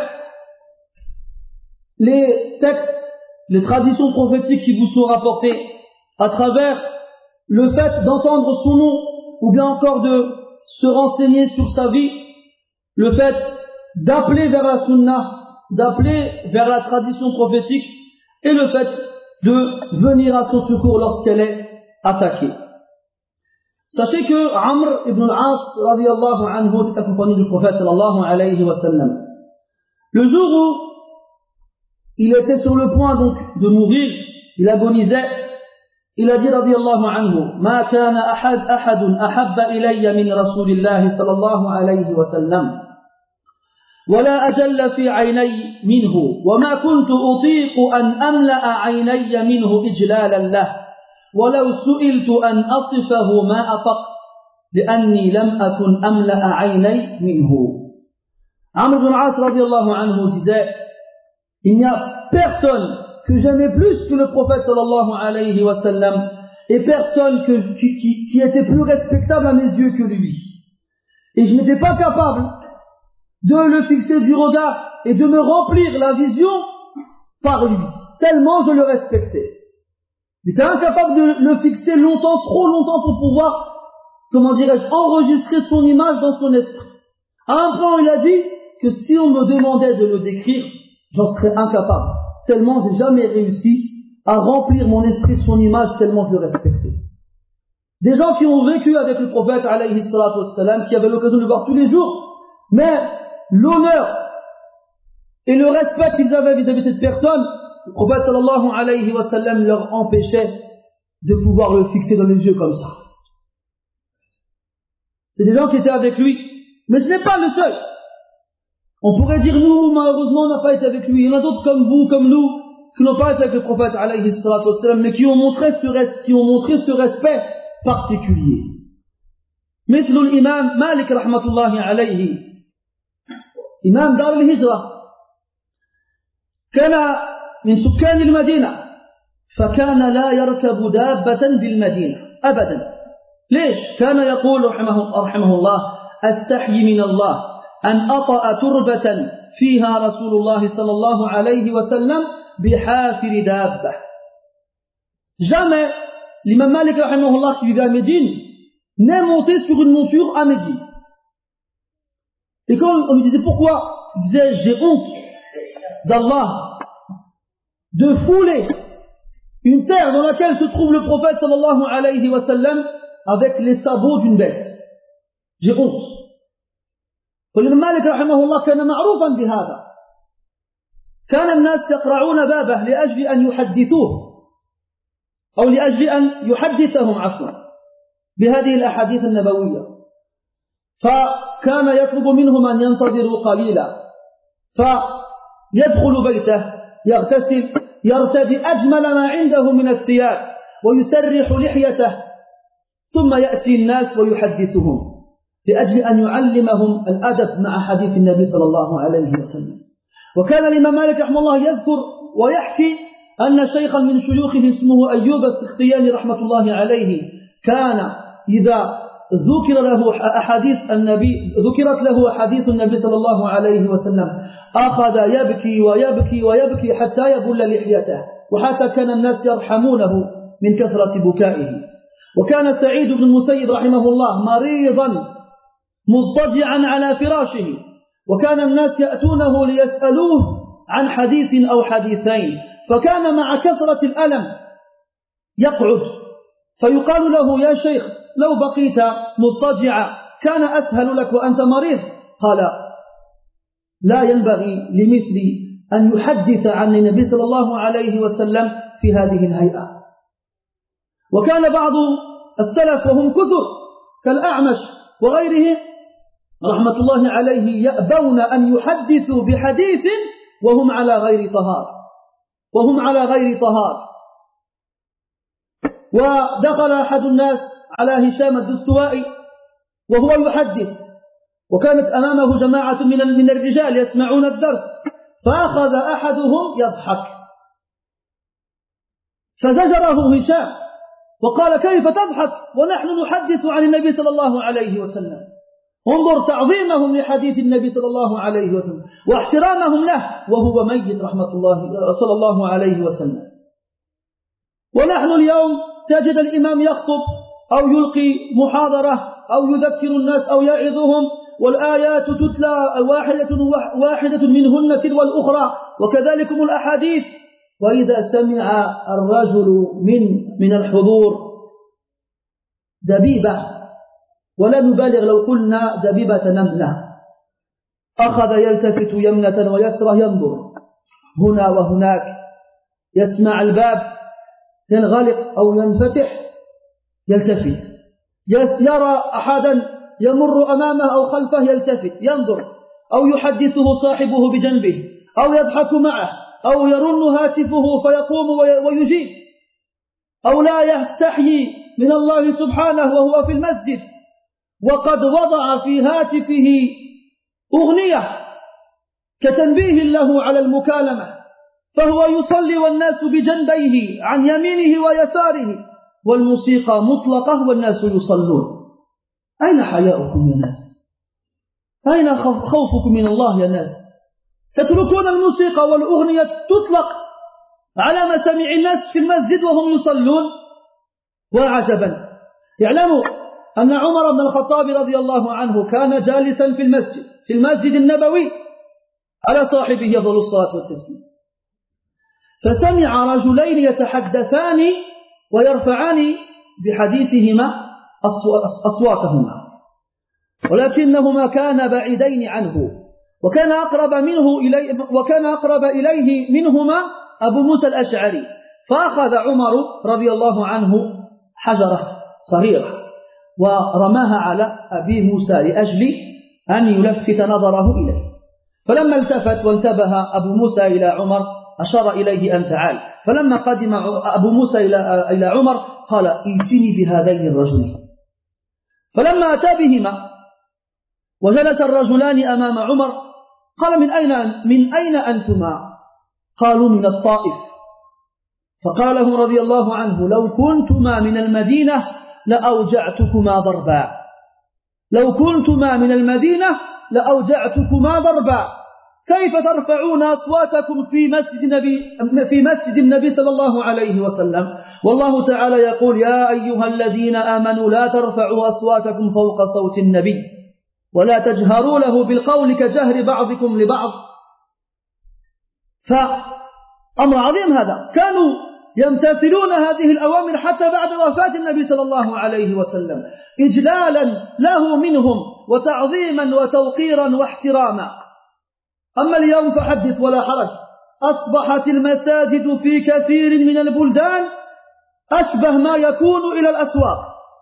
les textes, les traditions prophétiques qui vous sont rapportées, à travers le fait d'entendre son nom ou bien encore de se renseigner sur sa vie, le fait d'appeler vers la sunna, d'appeler vers la tradition prophétique et le fait de venir à son secours lorsqu'elle est attaquée. Sachez que Amr ibn al-As radiyallahu anhu était accompagné du prophète sallallahu alayhi wa sallam. Le jour où il était sur le point donc de mourir, il agonisait, il a dit radiyallahu anhu ma kana ahad ahadun ahabba ilayya min rasulillahi sallallahu alayhi wa sallam ولا أجل في عيني منه وما كنت أطيق أن أملأ عيني منه إجلالا له ولو سئلت أن أصفه ما أطقت لأني لم أكن أملأ عيني منه. Amr ibn al-As radiyallahu anhu disait il n'y a personne que j'aimais plus que le prophète sallallahu alayhi wa sallam et personne que, qui, qui, qui était plus respectable à mes yeux que lui, et je n'étais pas capable de le fixer du regard et de me remplir la vision par lui, tellement je le respectais. Il était incapable de le fixer longtemps, trop longtemps pour pouvoir, comment dirais-je, enregistrer son image dans son esprit. À un point, il a dit que si on me demandait de le décrire, j'en serais incapable, tellement j'ai jamais réussi à remplir mon esprit de son image, tellement je le respectais. Des gens qui ont vécu avec le prophète, alayhi salatu wassalam, qui avaient l'occasion de le voir tous les jours, mais l'honneur et le respect qu'ils avaient vis-à-vis de cette personne, le prophète sallallahu alayhi wa sallam leur empêchait de pouvoir le fixer dans les yeux comme ça. C'est des gens qui étaient avec lui, mais ce n'est pas le seul. On pourrait dire nous, malheureusement, on n'a pas été avec lui. Il y en a d'autres comme vous, comme nous, qui n'ont pas été avec le prophète alayhi salatu wa sallam, mais qui ont montré ce respect, qui ont montré ce respect particulier. مثل الإمام مالك رحمة الله عليه إمام دار الهجرة كان من سكان المدينة فكان لا يركب دابة بالمدينة أبدا. ليش؟ كان يقول رحمه, رحمه الله أستحيي من الله أن أطأ تربة فيها رسول الله صلى الله عليه وسلم بحافر دابة. Jamais l'imam Malik رحمه الله qui vivait à Médine n'est monté sur une monture à Médine. Et quand on lui disait pourquoi, il disait j'ai honte d'Allah de fouler une terre dans laquelle se trouve le prophète sallallahu alayhi wa sallam avec les sabots d'une bête. J'ai honte. والإمام مالك رحمه الله كان معروفا بهذا. كان الناس يقرعون بابه لأجل أن يحدثوه أو لأجل أن يحدثهم عفوا بهذه الأحاديث النبوية. فكان يطلب منهم أن ينتظروا قليلا فيدخل بيته يغتسل يرتدي أجمل ما عنده من الثياب ويسرح لحيته ثم يأتي الناس ويحدثهم. لأجل أن يعلمهم الأدب مع حديث النبي صلى الله عليه وسلم. وكان الإمام مالك رحمه الله يذكر ويحكي أن شيخا من شيوخه اسمه أيوب السختياني رحمة الله عليه كان إذا ذكر له أحاديث النبي ذكرت له أحاديث النبي صلى الله عليه وسلم أخذ يبكي ويبكي ويبكي حتى يبل لحيته، وحتى كان الناس يرحمونه من كثرة بكائه. وكان سعيد بن المسيب رحمه الله مريضا مضطجعا على فراشه، وكان الناس يأتونه ليسألوه عن حديث أو حديثين، فكان مع كثرة الألم يقعد، فيقال له يا شيخ لو بقيت مضطجعا كان أسهل لك وأنت مريض. قال لا ينبغي لمثلي أن يحدث عن النبي صلى الله عليه وسلم في هذه الهيئة. وكان بعض السلف وهم كثر كالأعمش وغيره رحمة الله عليه يأبون أن يحدثوا بحديث وهم على غير طهار وهم على غير طهار ودخل أحد الناس على هشام الدستوائي وهو يحدث، وكانت أمامه جماعة من من الرجال يسمعون الدرس، فأخذ أحدهم يضحك فزجره هشام وقال كيف تضحك ونحن نحدث عن النبي صلى الله عليه وسلم. انظر تعظيمهم لحديث النبي صلى الله عليه وسلم واحترامهم له وهو ميت رحمة الله صلى الله عليه وسلم. ونحن اليوم تجد الإمام يخطب أو يلقي محاضرة أو يذكر الناس أو يعظهم والآيات تتلى واحدة واحدة منهن تلو الأخرى وكذلك الأحاديث، وإذا سمع الرجل من من الحضور دبيبة، ولا نبالغ لو قلنا دبيبة نملة، أخذ يلتفت يمنة ويسرى ينظر هنا وهناك، يسمع الباب ينغلق أو ينفتح يلتفت، يرى أحدا يمر أمامه أو خلفه يلتفت ينظر، أو يحدثه صاحبه بجنبه أو يضحك معه أو يرن هاتفه فيقوم ويجيب، أو لا يستحيي من الله سبحانه وهو في المسجد وقد وضع في هاتفه أغنية كتنبيه له على المكالمة، فهو يصلي والناس بجنبيه عن يمينه ويساره والموسيقى مطلقة والناس يصلون. أين حياؤكم يا ناس؟ أين خوفكم من الله يا ناس؟ تتركون الموسيقى والأغنية تطلق على مسامع الناس في المسجد وهم يصلون. وعجبا، اعلموا أن عمر بن الخطاب رضي الله عنه كان جالسا في المسجد في المسجد النبوي على صاحبه أفضل الصلاة والتسليم، فسمع رجلين يتحدثان ويرفعان بحديثهما أصواتهما، ولكنهما كان بعيدين عنه، وكان أقرب منه إليه وكان أقرب إليه منهما أبو موسى الأشعري، فأخذ عمر رضي الله عنه حجرة صغيرة ورماها على أبي موسى لأجل أن يلفت نظره إليه، فلما التفت وانتبه أبو موسى إلى عمر أشار إليه أن تعال، فلما قدم أبو موسى إلى عمر قال ائتني بهذين الرجلين، فلما أتى بهما وجلس الرجلان أمام عمر قال من أين من أين أنتما؟ قالوا من الطائف. فقال له رضي الله عنه لو كنتما من المدينة لأوجعتكما ضربا، لو كنتما من المدينة لأوجعتكما ضربا، كيف ترفعون أصواتكم في مسجد النبي في مسجد النبي صلى الله عليه وسلم والله تعالى يقول يا أيها الذين آمنوا لا ترفعوا أصواتكم فوق صوت النبي ولا تجهروا له بالقول كجهر بعضكم لبعض. فأمر عظيم هذا، كانوا يمتثلون هذه الأوامر حتى بعد وفاة النبي صلى الله عليه وسلم إجلالا له منهم وتعظيما وتوقيرا واحتراما. أما اليوم فحدث ولا حرج، أصبحت المساجد في كثير من البلدان أشبه ما يكون إلى الأسواق،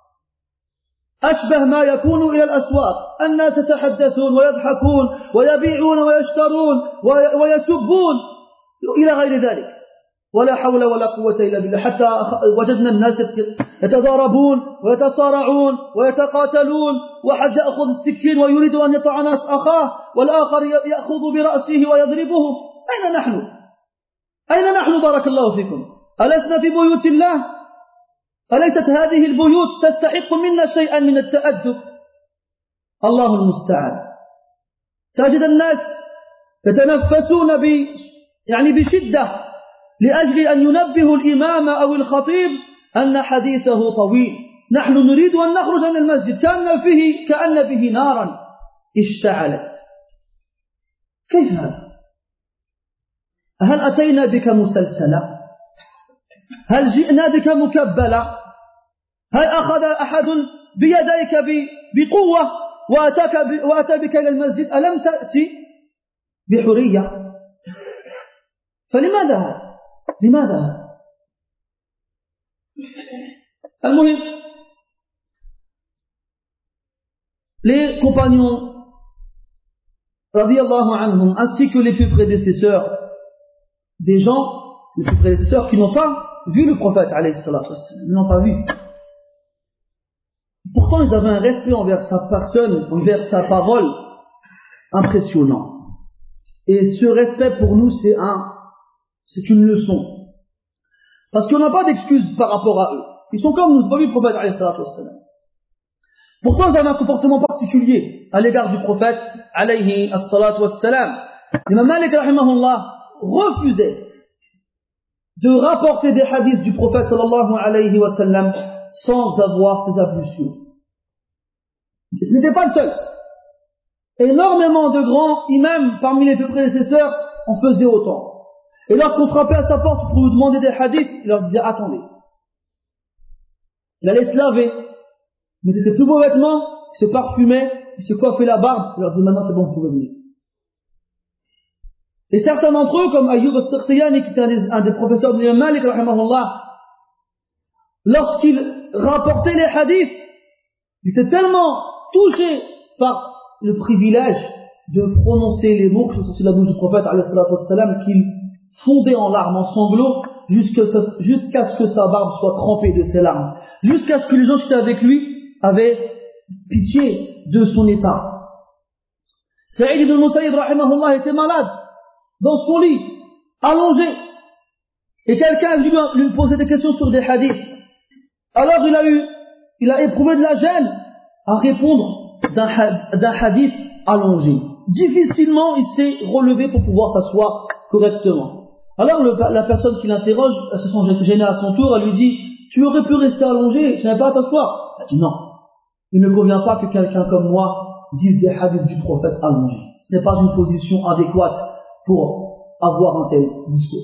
أشبه ما يكون إلى الأسواق، الناس يتحدثون ويضحكون ويبيعون ويشترون ويسبون إلى غير ذلك. ولا حول ولا قوة إلا بالله حتى وجدنا الناس يتضاربون ويتصارعون ويتقاتلون وحد يأخذ السكين ويريد أن يطعن أخاه والآخر يأخذ برأسه ويضربه. أين نحن؟ أين نحن بارك الله فيكم؟ ألسنا في بيوت الله؟ أليست هذه البيوت تستحق منا شيئا من التأدب؟ الله المستعان. تجد الناس يتنفسون ب يعني بشدة لأجل أن ينبهوا الإمام أو الخطيب أن حديثه طويل. نحن نريد أن نخرج من المسجد كأن فيه كأن به نارا اشتعلت. كيف هذا؟ هل أتينا بك مسلسلة؟ هل جئنا بك مكبلة؟ هل أخذ أحد بيديك بقوة وأتاك وأتى بك إلى المسجد؟ ألم تأتي بحرية؟ فلماذا هذا؟ لماذا هذا؟ المهم les compagnons radiyallahu anhum ainsi que les plus prédécesseurs des gens, les plus prédécesseurs qui n'ont pas vu le prophète alayhi salatu wassalam, ils n'ont pas vu. Pourtant ils avaient un respect envers sa personne, envers sa parole impressionnant. Et ce respect pour nous c'est un c'est une leçon. Parce qu'on n'a pas d'excuses par rapport à eux. Ils sont comme nous, pas vu le prophète alayhi salatu wassalam. Pourtant ils avaient un comportement particulier à l'égard du prophète alayhi salatu wassalam. L'imam Malik rahimahullah refusait de rapporter des hadiths du prophète sallallahu alayhi wa sallam sans avoir ses ablutions. Et ce n'était pas le seul. Énormément de grands imams parmi les deux prédécesseurs en faisaient autant. Et lorsqu'on frappait à sa porte pour lui demander des hadiths, il leur disait attendez. Il allait se laver, il mettait ses plus beaux vêtements, il se parfumait, il se coiffait la barbe, il leur disait maintenant c'est bon, vous pouvez venir. Et certains d'entre eux, comme Ayyub al-Sirtiyani, qui était un des, un des professeurs de l'imam Malik, rahimahullah, lorsqu'il rapportait les hadiths, il était tellement touché par le privilège de prononcer les mots qui sont sortis de la bouche du prophète, alayhi salatu wassalam, qu'il fondait en larmes, en sanglots, jusqu'à ce, jusqu'à ce que sa barbe soit trempée de ses larmes, jusqu'à ce que les gens qui étaient avec lui avaient pitié de son état. Saïd ibn Musayyib, rahimahullah, était malade, dans son lit, allongé, et quelqu'un lui, lui posait des questions sur des hadiths. Alors il a eu, il a éprouvé de la gêne à répondre d'un, d'un hadith allongé. Difficilement il s'est relevé pour pouvoir s'asseoir correctement. Alors le, la personne qui l'interroge, elle se sent gênée à son tour, elle lui dit tu aurais pu rester allongé, tu n'avais pas à t'asseoir. Elle dit non, il ne convient pas que quelqu'un comme moi dise des hadiths du prophète allongé. Ce n'est pas une position adéquate pour avoir un tel discours.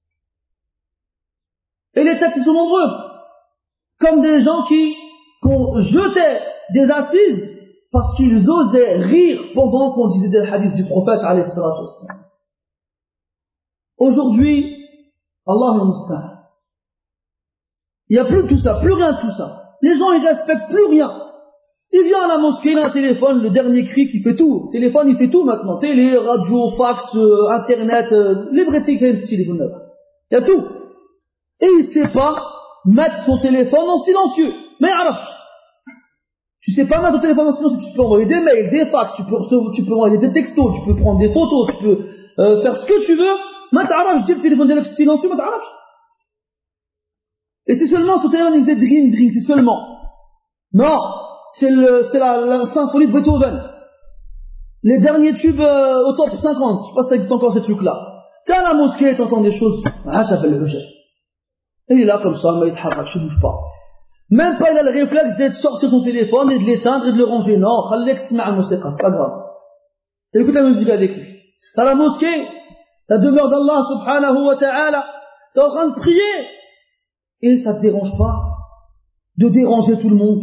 Et les textes sont nombreux, comme des gens qui, qui jetaient des assises parce qu'ils osaient rire pendant qu'on disait des hadiths du prophète alayhi salatu wassalam. Aujourd'hui, Allah al-Musta'an, il n'y a plus tout ça, plus rien de tout ça. Les gens ils respectent plus rien. Il vient à la mosquée, il a un téléphone, le dernier cri qui fait tout. Le téléphone il fait tout maintenant. Télé, radio, fax, euh, internet, euh, librairie, téléphone. Il y a tout. Et il ne sait pas mettre son téléphone en silencieux. Mais alors, tu sais pas mettre ton téléphone en silencieux, tu peux envoyer des mails, des fax, tu peux, tu peux envoyer des textos, tu peux prendre des photos, tu peux euh, faire ce que tu veux. ما تعرفش دير التليفون ديالك في السيلونسيو ما تعرفش. Et c'est seulement son téléphone il faisait dream dream, c'est seulement. Non, c'est le c'est la, la symphonie de Beethoven. Les derniers tubes euh, au top cinquante, je sais pas si ça existe encore ces trucs là. T'es à la mosquée, t'entends des choses, ah ça s'appelle le rejet. Et il est là comme ça, mais il ne bouge pas. Même pas il a le réflexe d'être sortir son téléphone et de l'éteindre et de le ranger. Non, خليك تسمع الموسيقى, c'est pas grave. Écoute la musique avec lui. T'es à la mosquée, la demeure d'Allah subhanahu wa ta'ala, t'es en train de prier, et ça te dérange pas de déranger tout le monde.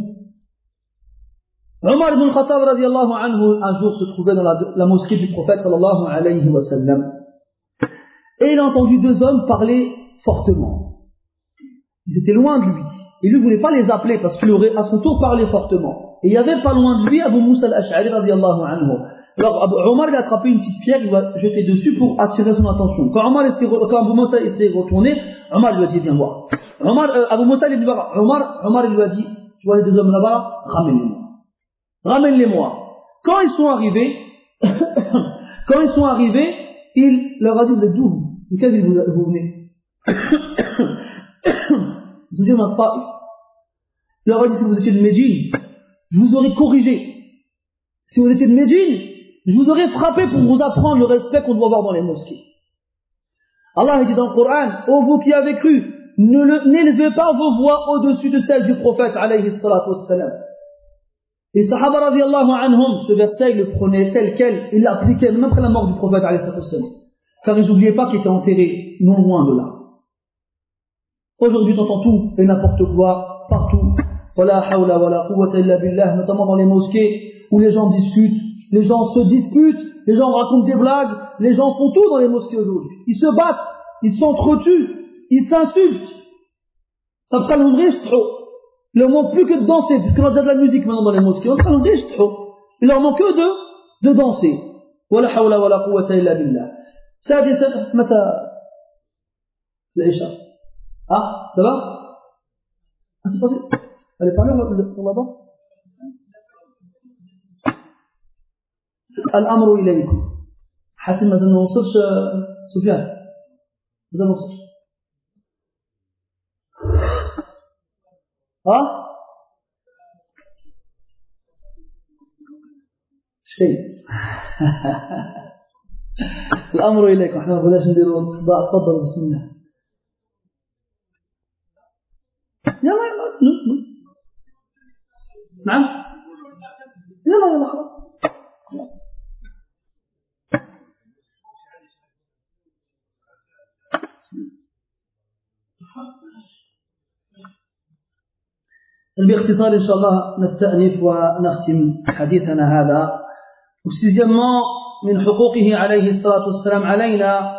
Omar ibn Khattab radiyallahu anhu, un jour se trouvait dans la, la mosquée du prophète sallallahu alayhi wa sallam, et il a entendu deux hommes parler fortement. Ils étaient loin de lui, et lui ne voulait pas les appeler parce qu'il aurait à son tour parlé fortement. Et il y avait pas loin de lui Abu Musa al-Ash'ari radiyallahu anhu. Alors Omar il a attrapé une petite pierre, il l'a jeté dessus pour attirer son attention. Quand Omar s'est, quand Abu Moussa s'est retourné, Omar lui a dit viens voir. Omar, euh, Abu Moussa il est venu voir Omar, Omar il lui a dit tu vois les deux hommes là-bas, ramène-les-moi. Ramène-les-moi. Quand ils sont arrivés, quand ils sont arrivés, il leur a dit vous êtes d'où? De quelle ville vous, vous venez? Ils ont dit on n'a pas. Il leur a dit si vous étiez de Médine, je vous aurais corrigé. Si vous étiez de Médine, je vous aurais frappé pour vous apprendre le respect qu'on doit avoir dans les mosquées. Allah dit dans le Coran, ô vous qui avez cru, ne le, n'élevez pas vos voix au-dessus de celles du prophète alayhi salatu wassalam. Les Sahaba radiallahu anhum, ce verset, ils le prenaient tel quel, ils l'appliquaient même après la mort du prophète alayhi salatu wassalam. Car ils n'oubliaient pas qu'il était enterré non loin de là. Aujourd'hui, t'entends tout et n'importe quoi, partout. Wala hawla wala quwwata illa billah, notamment dans les mosquées, où les gens discutent, les gens se disputent, les gens racontent des blagues, les gens font tout dans les mosquées aujourd'hui. Ils se battent, ils s'entretuent, ils s'insultent. Après il leur manque plus que de danser, puisqu'on a déjà de la musique maintenant dans les mosquées. Il leur manque que de, de danser. Wala hawla wala quwwata illa billah. سادسا متى العشاء ah ça va ah c'est passé elle est parlée pour là-bas الأمر إليكم حسن مثلا ما وصلش سفيان ماذا ما وصلش ها شيء الأمر إليكم احنا ما بلاش نديروا الصداع تفضل بسم الله يلا يلا نعم يلا يلا خلاص باختصار إن شاء الله نستأنف ونختم حديثنا هذا. وسيديمment من حقوقه عليه الصلاة والسلام علينا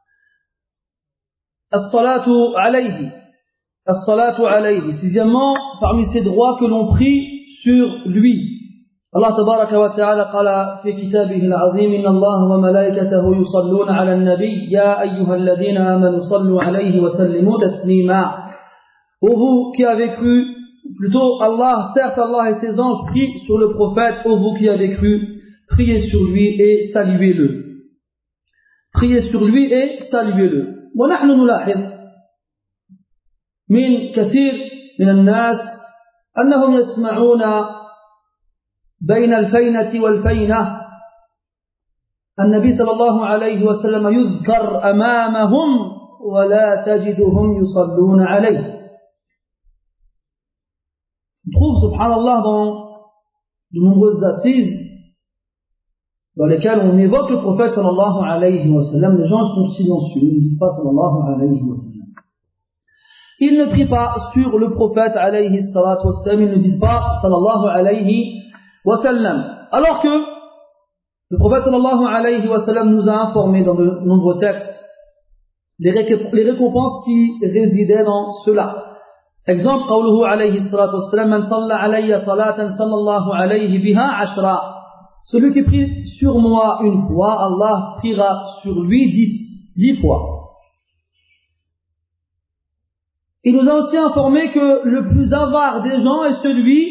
الصلاة عليه الصلاة عليه sixièmement parmi ces droits que l'on prie sur lui. Allah تبارك وتعالى قال في كتابه العظيم إن الله وملائكته يصلون على النبي يا أيها الذين آمنوا صلوا عليه وسلموا تسليما. Ô vous qui avez cru, plutôt Allah, certes Allah et ses anges prient sur le prophète, ô vous qui avez cru, priez sur lui et saluez-le. Priez sur lui et saluez-le. ونحن نلاحظ من كثير من الناس أنهم يسمعون بين الفينة والفينة النبي صلى الله عليه وسلم يذكر أمامهم ولا تجدهم يصلون عليه. On trouve, subhanallah, dans de nombreuses assises dans lesquelles on évoque le prophète sallallahu alayhi wa sallam, les gens sont silencieux, ils ne disent pas sallallahu alayhi wa sallam. Ils ne prient pas sur le prophète alayhi salatu wa sallam, ils ne disent pas sallallahu alayhi wa sallam. Alors que le prophète sallallahu alayhi wa sallam nous a informé dans de nombreux textes les, récomp- les récompenses qui résidaient dans cela. Exemple, قوله عليه الصلاة والسلام من صلى علي صلاة صلى الله عليه بها عشرا. Celui qui prie sur moi une fois, Allah priera sur lui dix, dix fois. Il nous a aussi informé que le plus avare des gens est celui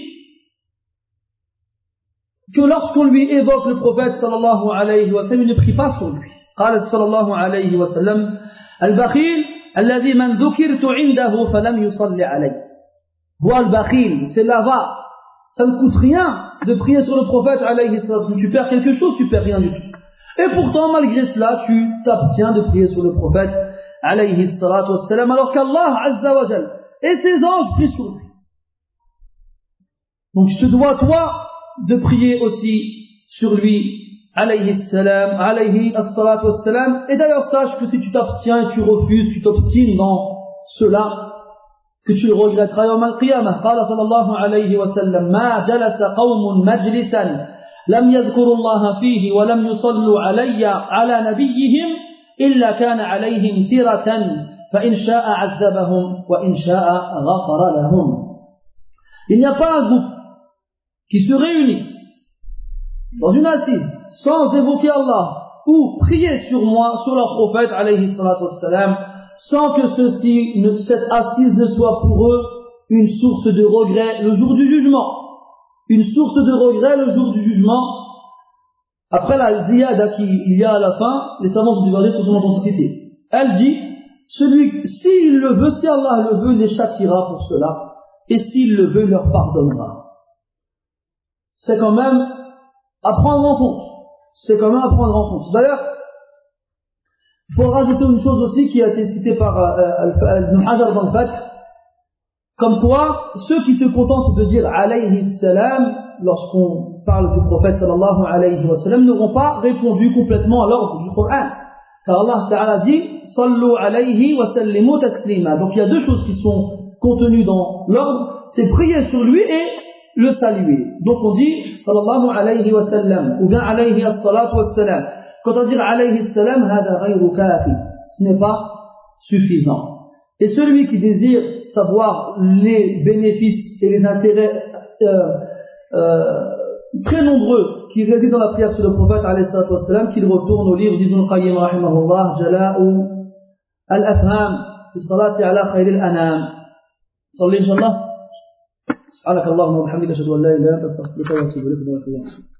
que lorsqu'on lui évoque le prophète sallallahu alayhi wa sallam, il ne prie pas sur lui. قال صلى الله عليه وسلم البخيل الذي من ذكرت عنده فلم يصلي عليه. Voilà le bakhil, c'est l'avare. Ça ne coûte rien de prier sur le prophète alayhi sallam. Tu perds quelque chose, tu perds rien du tout. Et pourtant, malgré cela, tu t'abstiens de prier sur le prophète alayhi sallam, alors qu'Allah azza wa jal et ses anges prient sur lui. Donc je te dois, toi, de prier aussi sur lui alayhi salam, alayhi as-salatu was-salam. Et d'ailleurs, sache que si tu t'abstiens et tu refuses, tu t'obstines dans cela, que tu le regretteras yawm al-qiyamah. Qala sallallahu alayhi wa sallam ma jalasa qawmun majlisan lam yadhkuru Allah fihi wa lam yusallu alayya ala nabiyyihim illa kana alayhim tiratan fa in sha'a 'azzabahum wa in sha'a ghafara lahum. Il n'y a pas un groupe qui se réunit dans une assise sans évoquer Allah ou prier sur moi, sur leur prophète alayhi salatu wassalam, sans que ceci, cette assise ne soit pour eux une source de regret le jour du jugement. Une source de regret le jour du jugement. Après la ziyada qu'il y a à la fin, les savants ont divergé sur son authenticité. Elle dit, celui, s'il le veut, si Allah le veut, les châtiera pour cela, et s'il le veut, il leur pardonnera. C'est quand même à prendre en compte. C'est quand même à prendre en compte. D'ailleurs, il faut rajouter une chose aussi qui a été citée par euh, Ibn Hajar dans le Fath, comme quoi, ceux qui se contentent de dire alayhi salam lorsqu'on parle du prophète sallallahu alayhi wa sallam n'auront pas répondu complètement à l'ordre du Coran. Car Allah Ta'ala dit sallu alayhi wa sallimu taslima. Donc il y a deux choses qui sont contenues dans l'ordre, c'est prier sur lui et le saluer. Donc on dit sallallahu alayhi wa sallam ou bien alayhi as-salatu was-salam. Quand on dit alayhi salam, hada ghayru kafi, ce n'est pas suffisant. Et celui qui désire savoir les bénéfices et les intérêts euh, euh, très nombreux qui résident dans la prière sur le prophète alayhi salatu wassalam, qu'il retourne au livre d'Ibn al-Qayyim rahimahullah, Jala'u al-Afham fi salati ala khayr al-anam. Salli inshallah. Subhanakallahumma wa bihamdika ashhadu an la ilaha illa anta astaghfiruka wa atubu ilayk.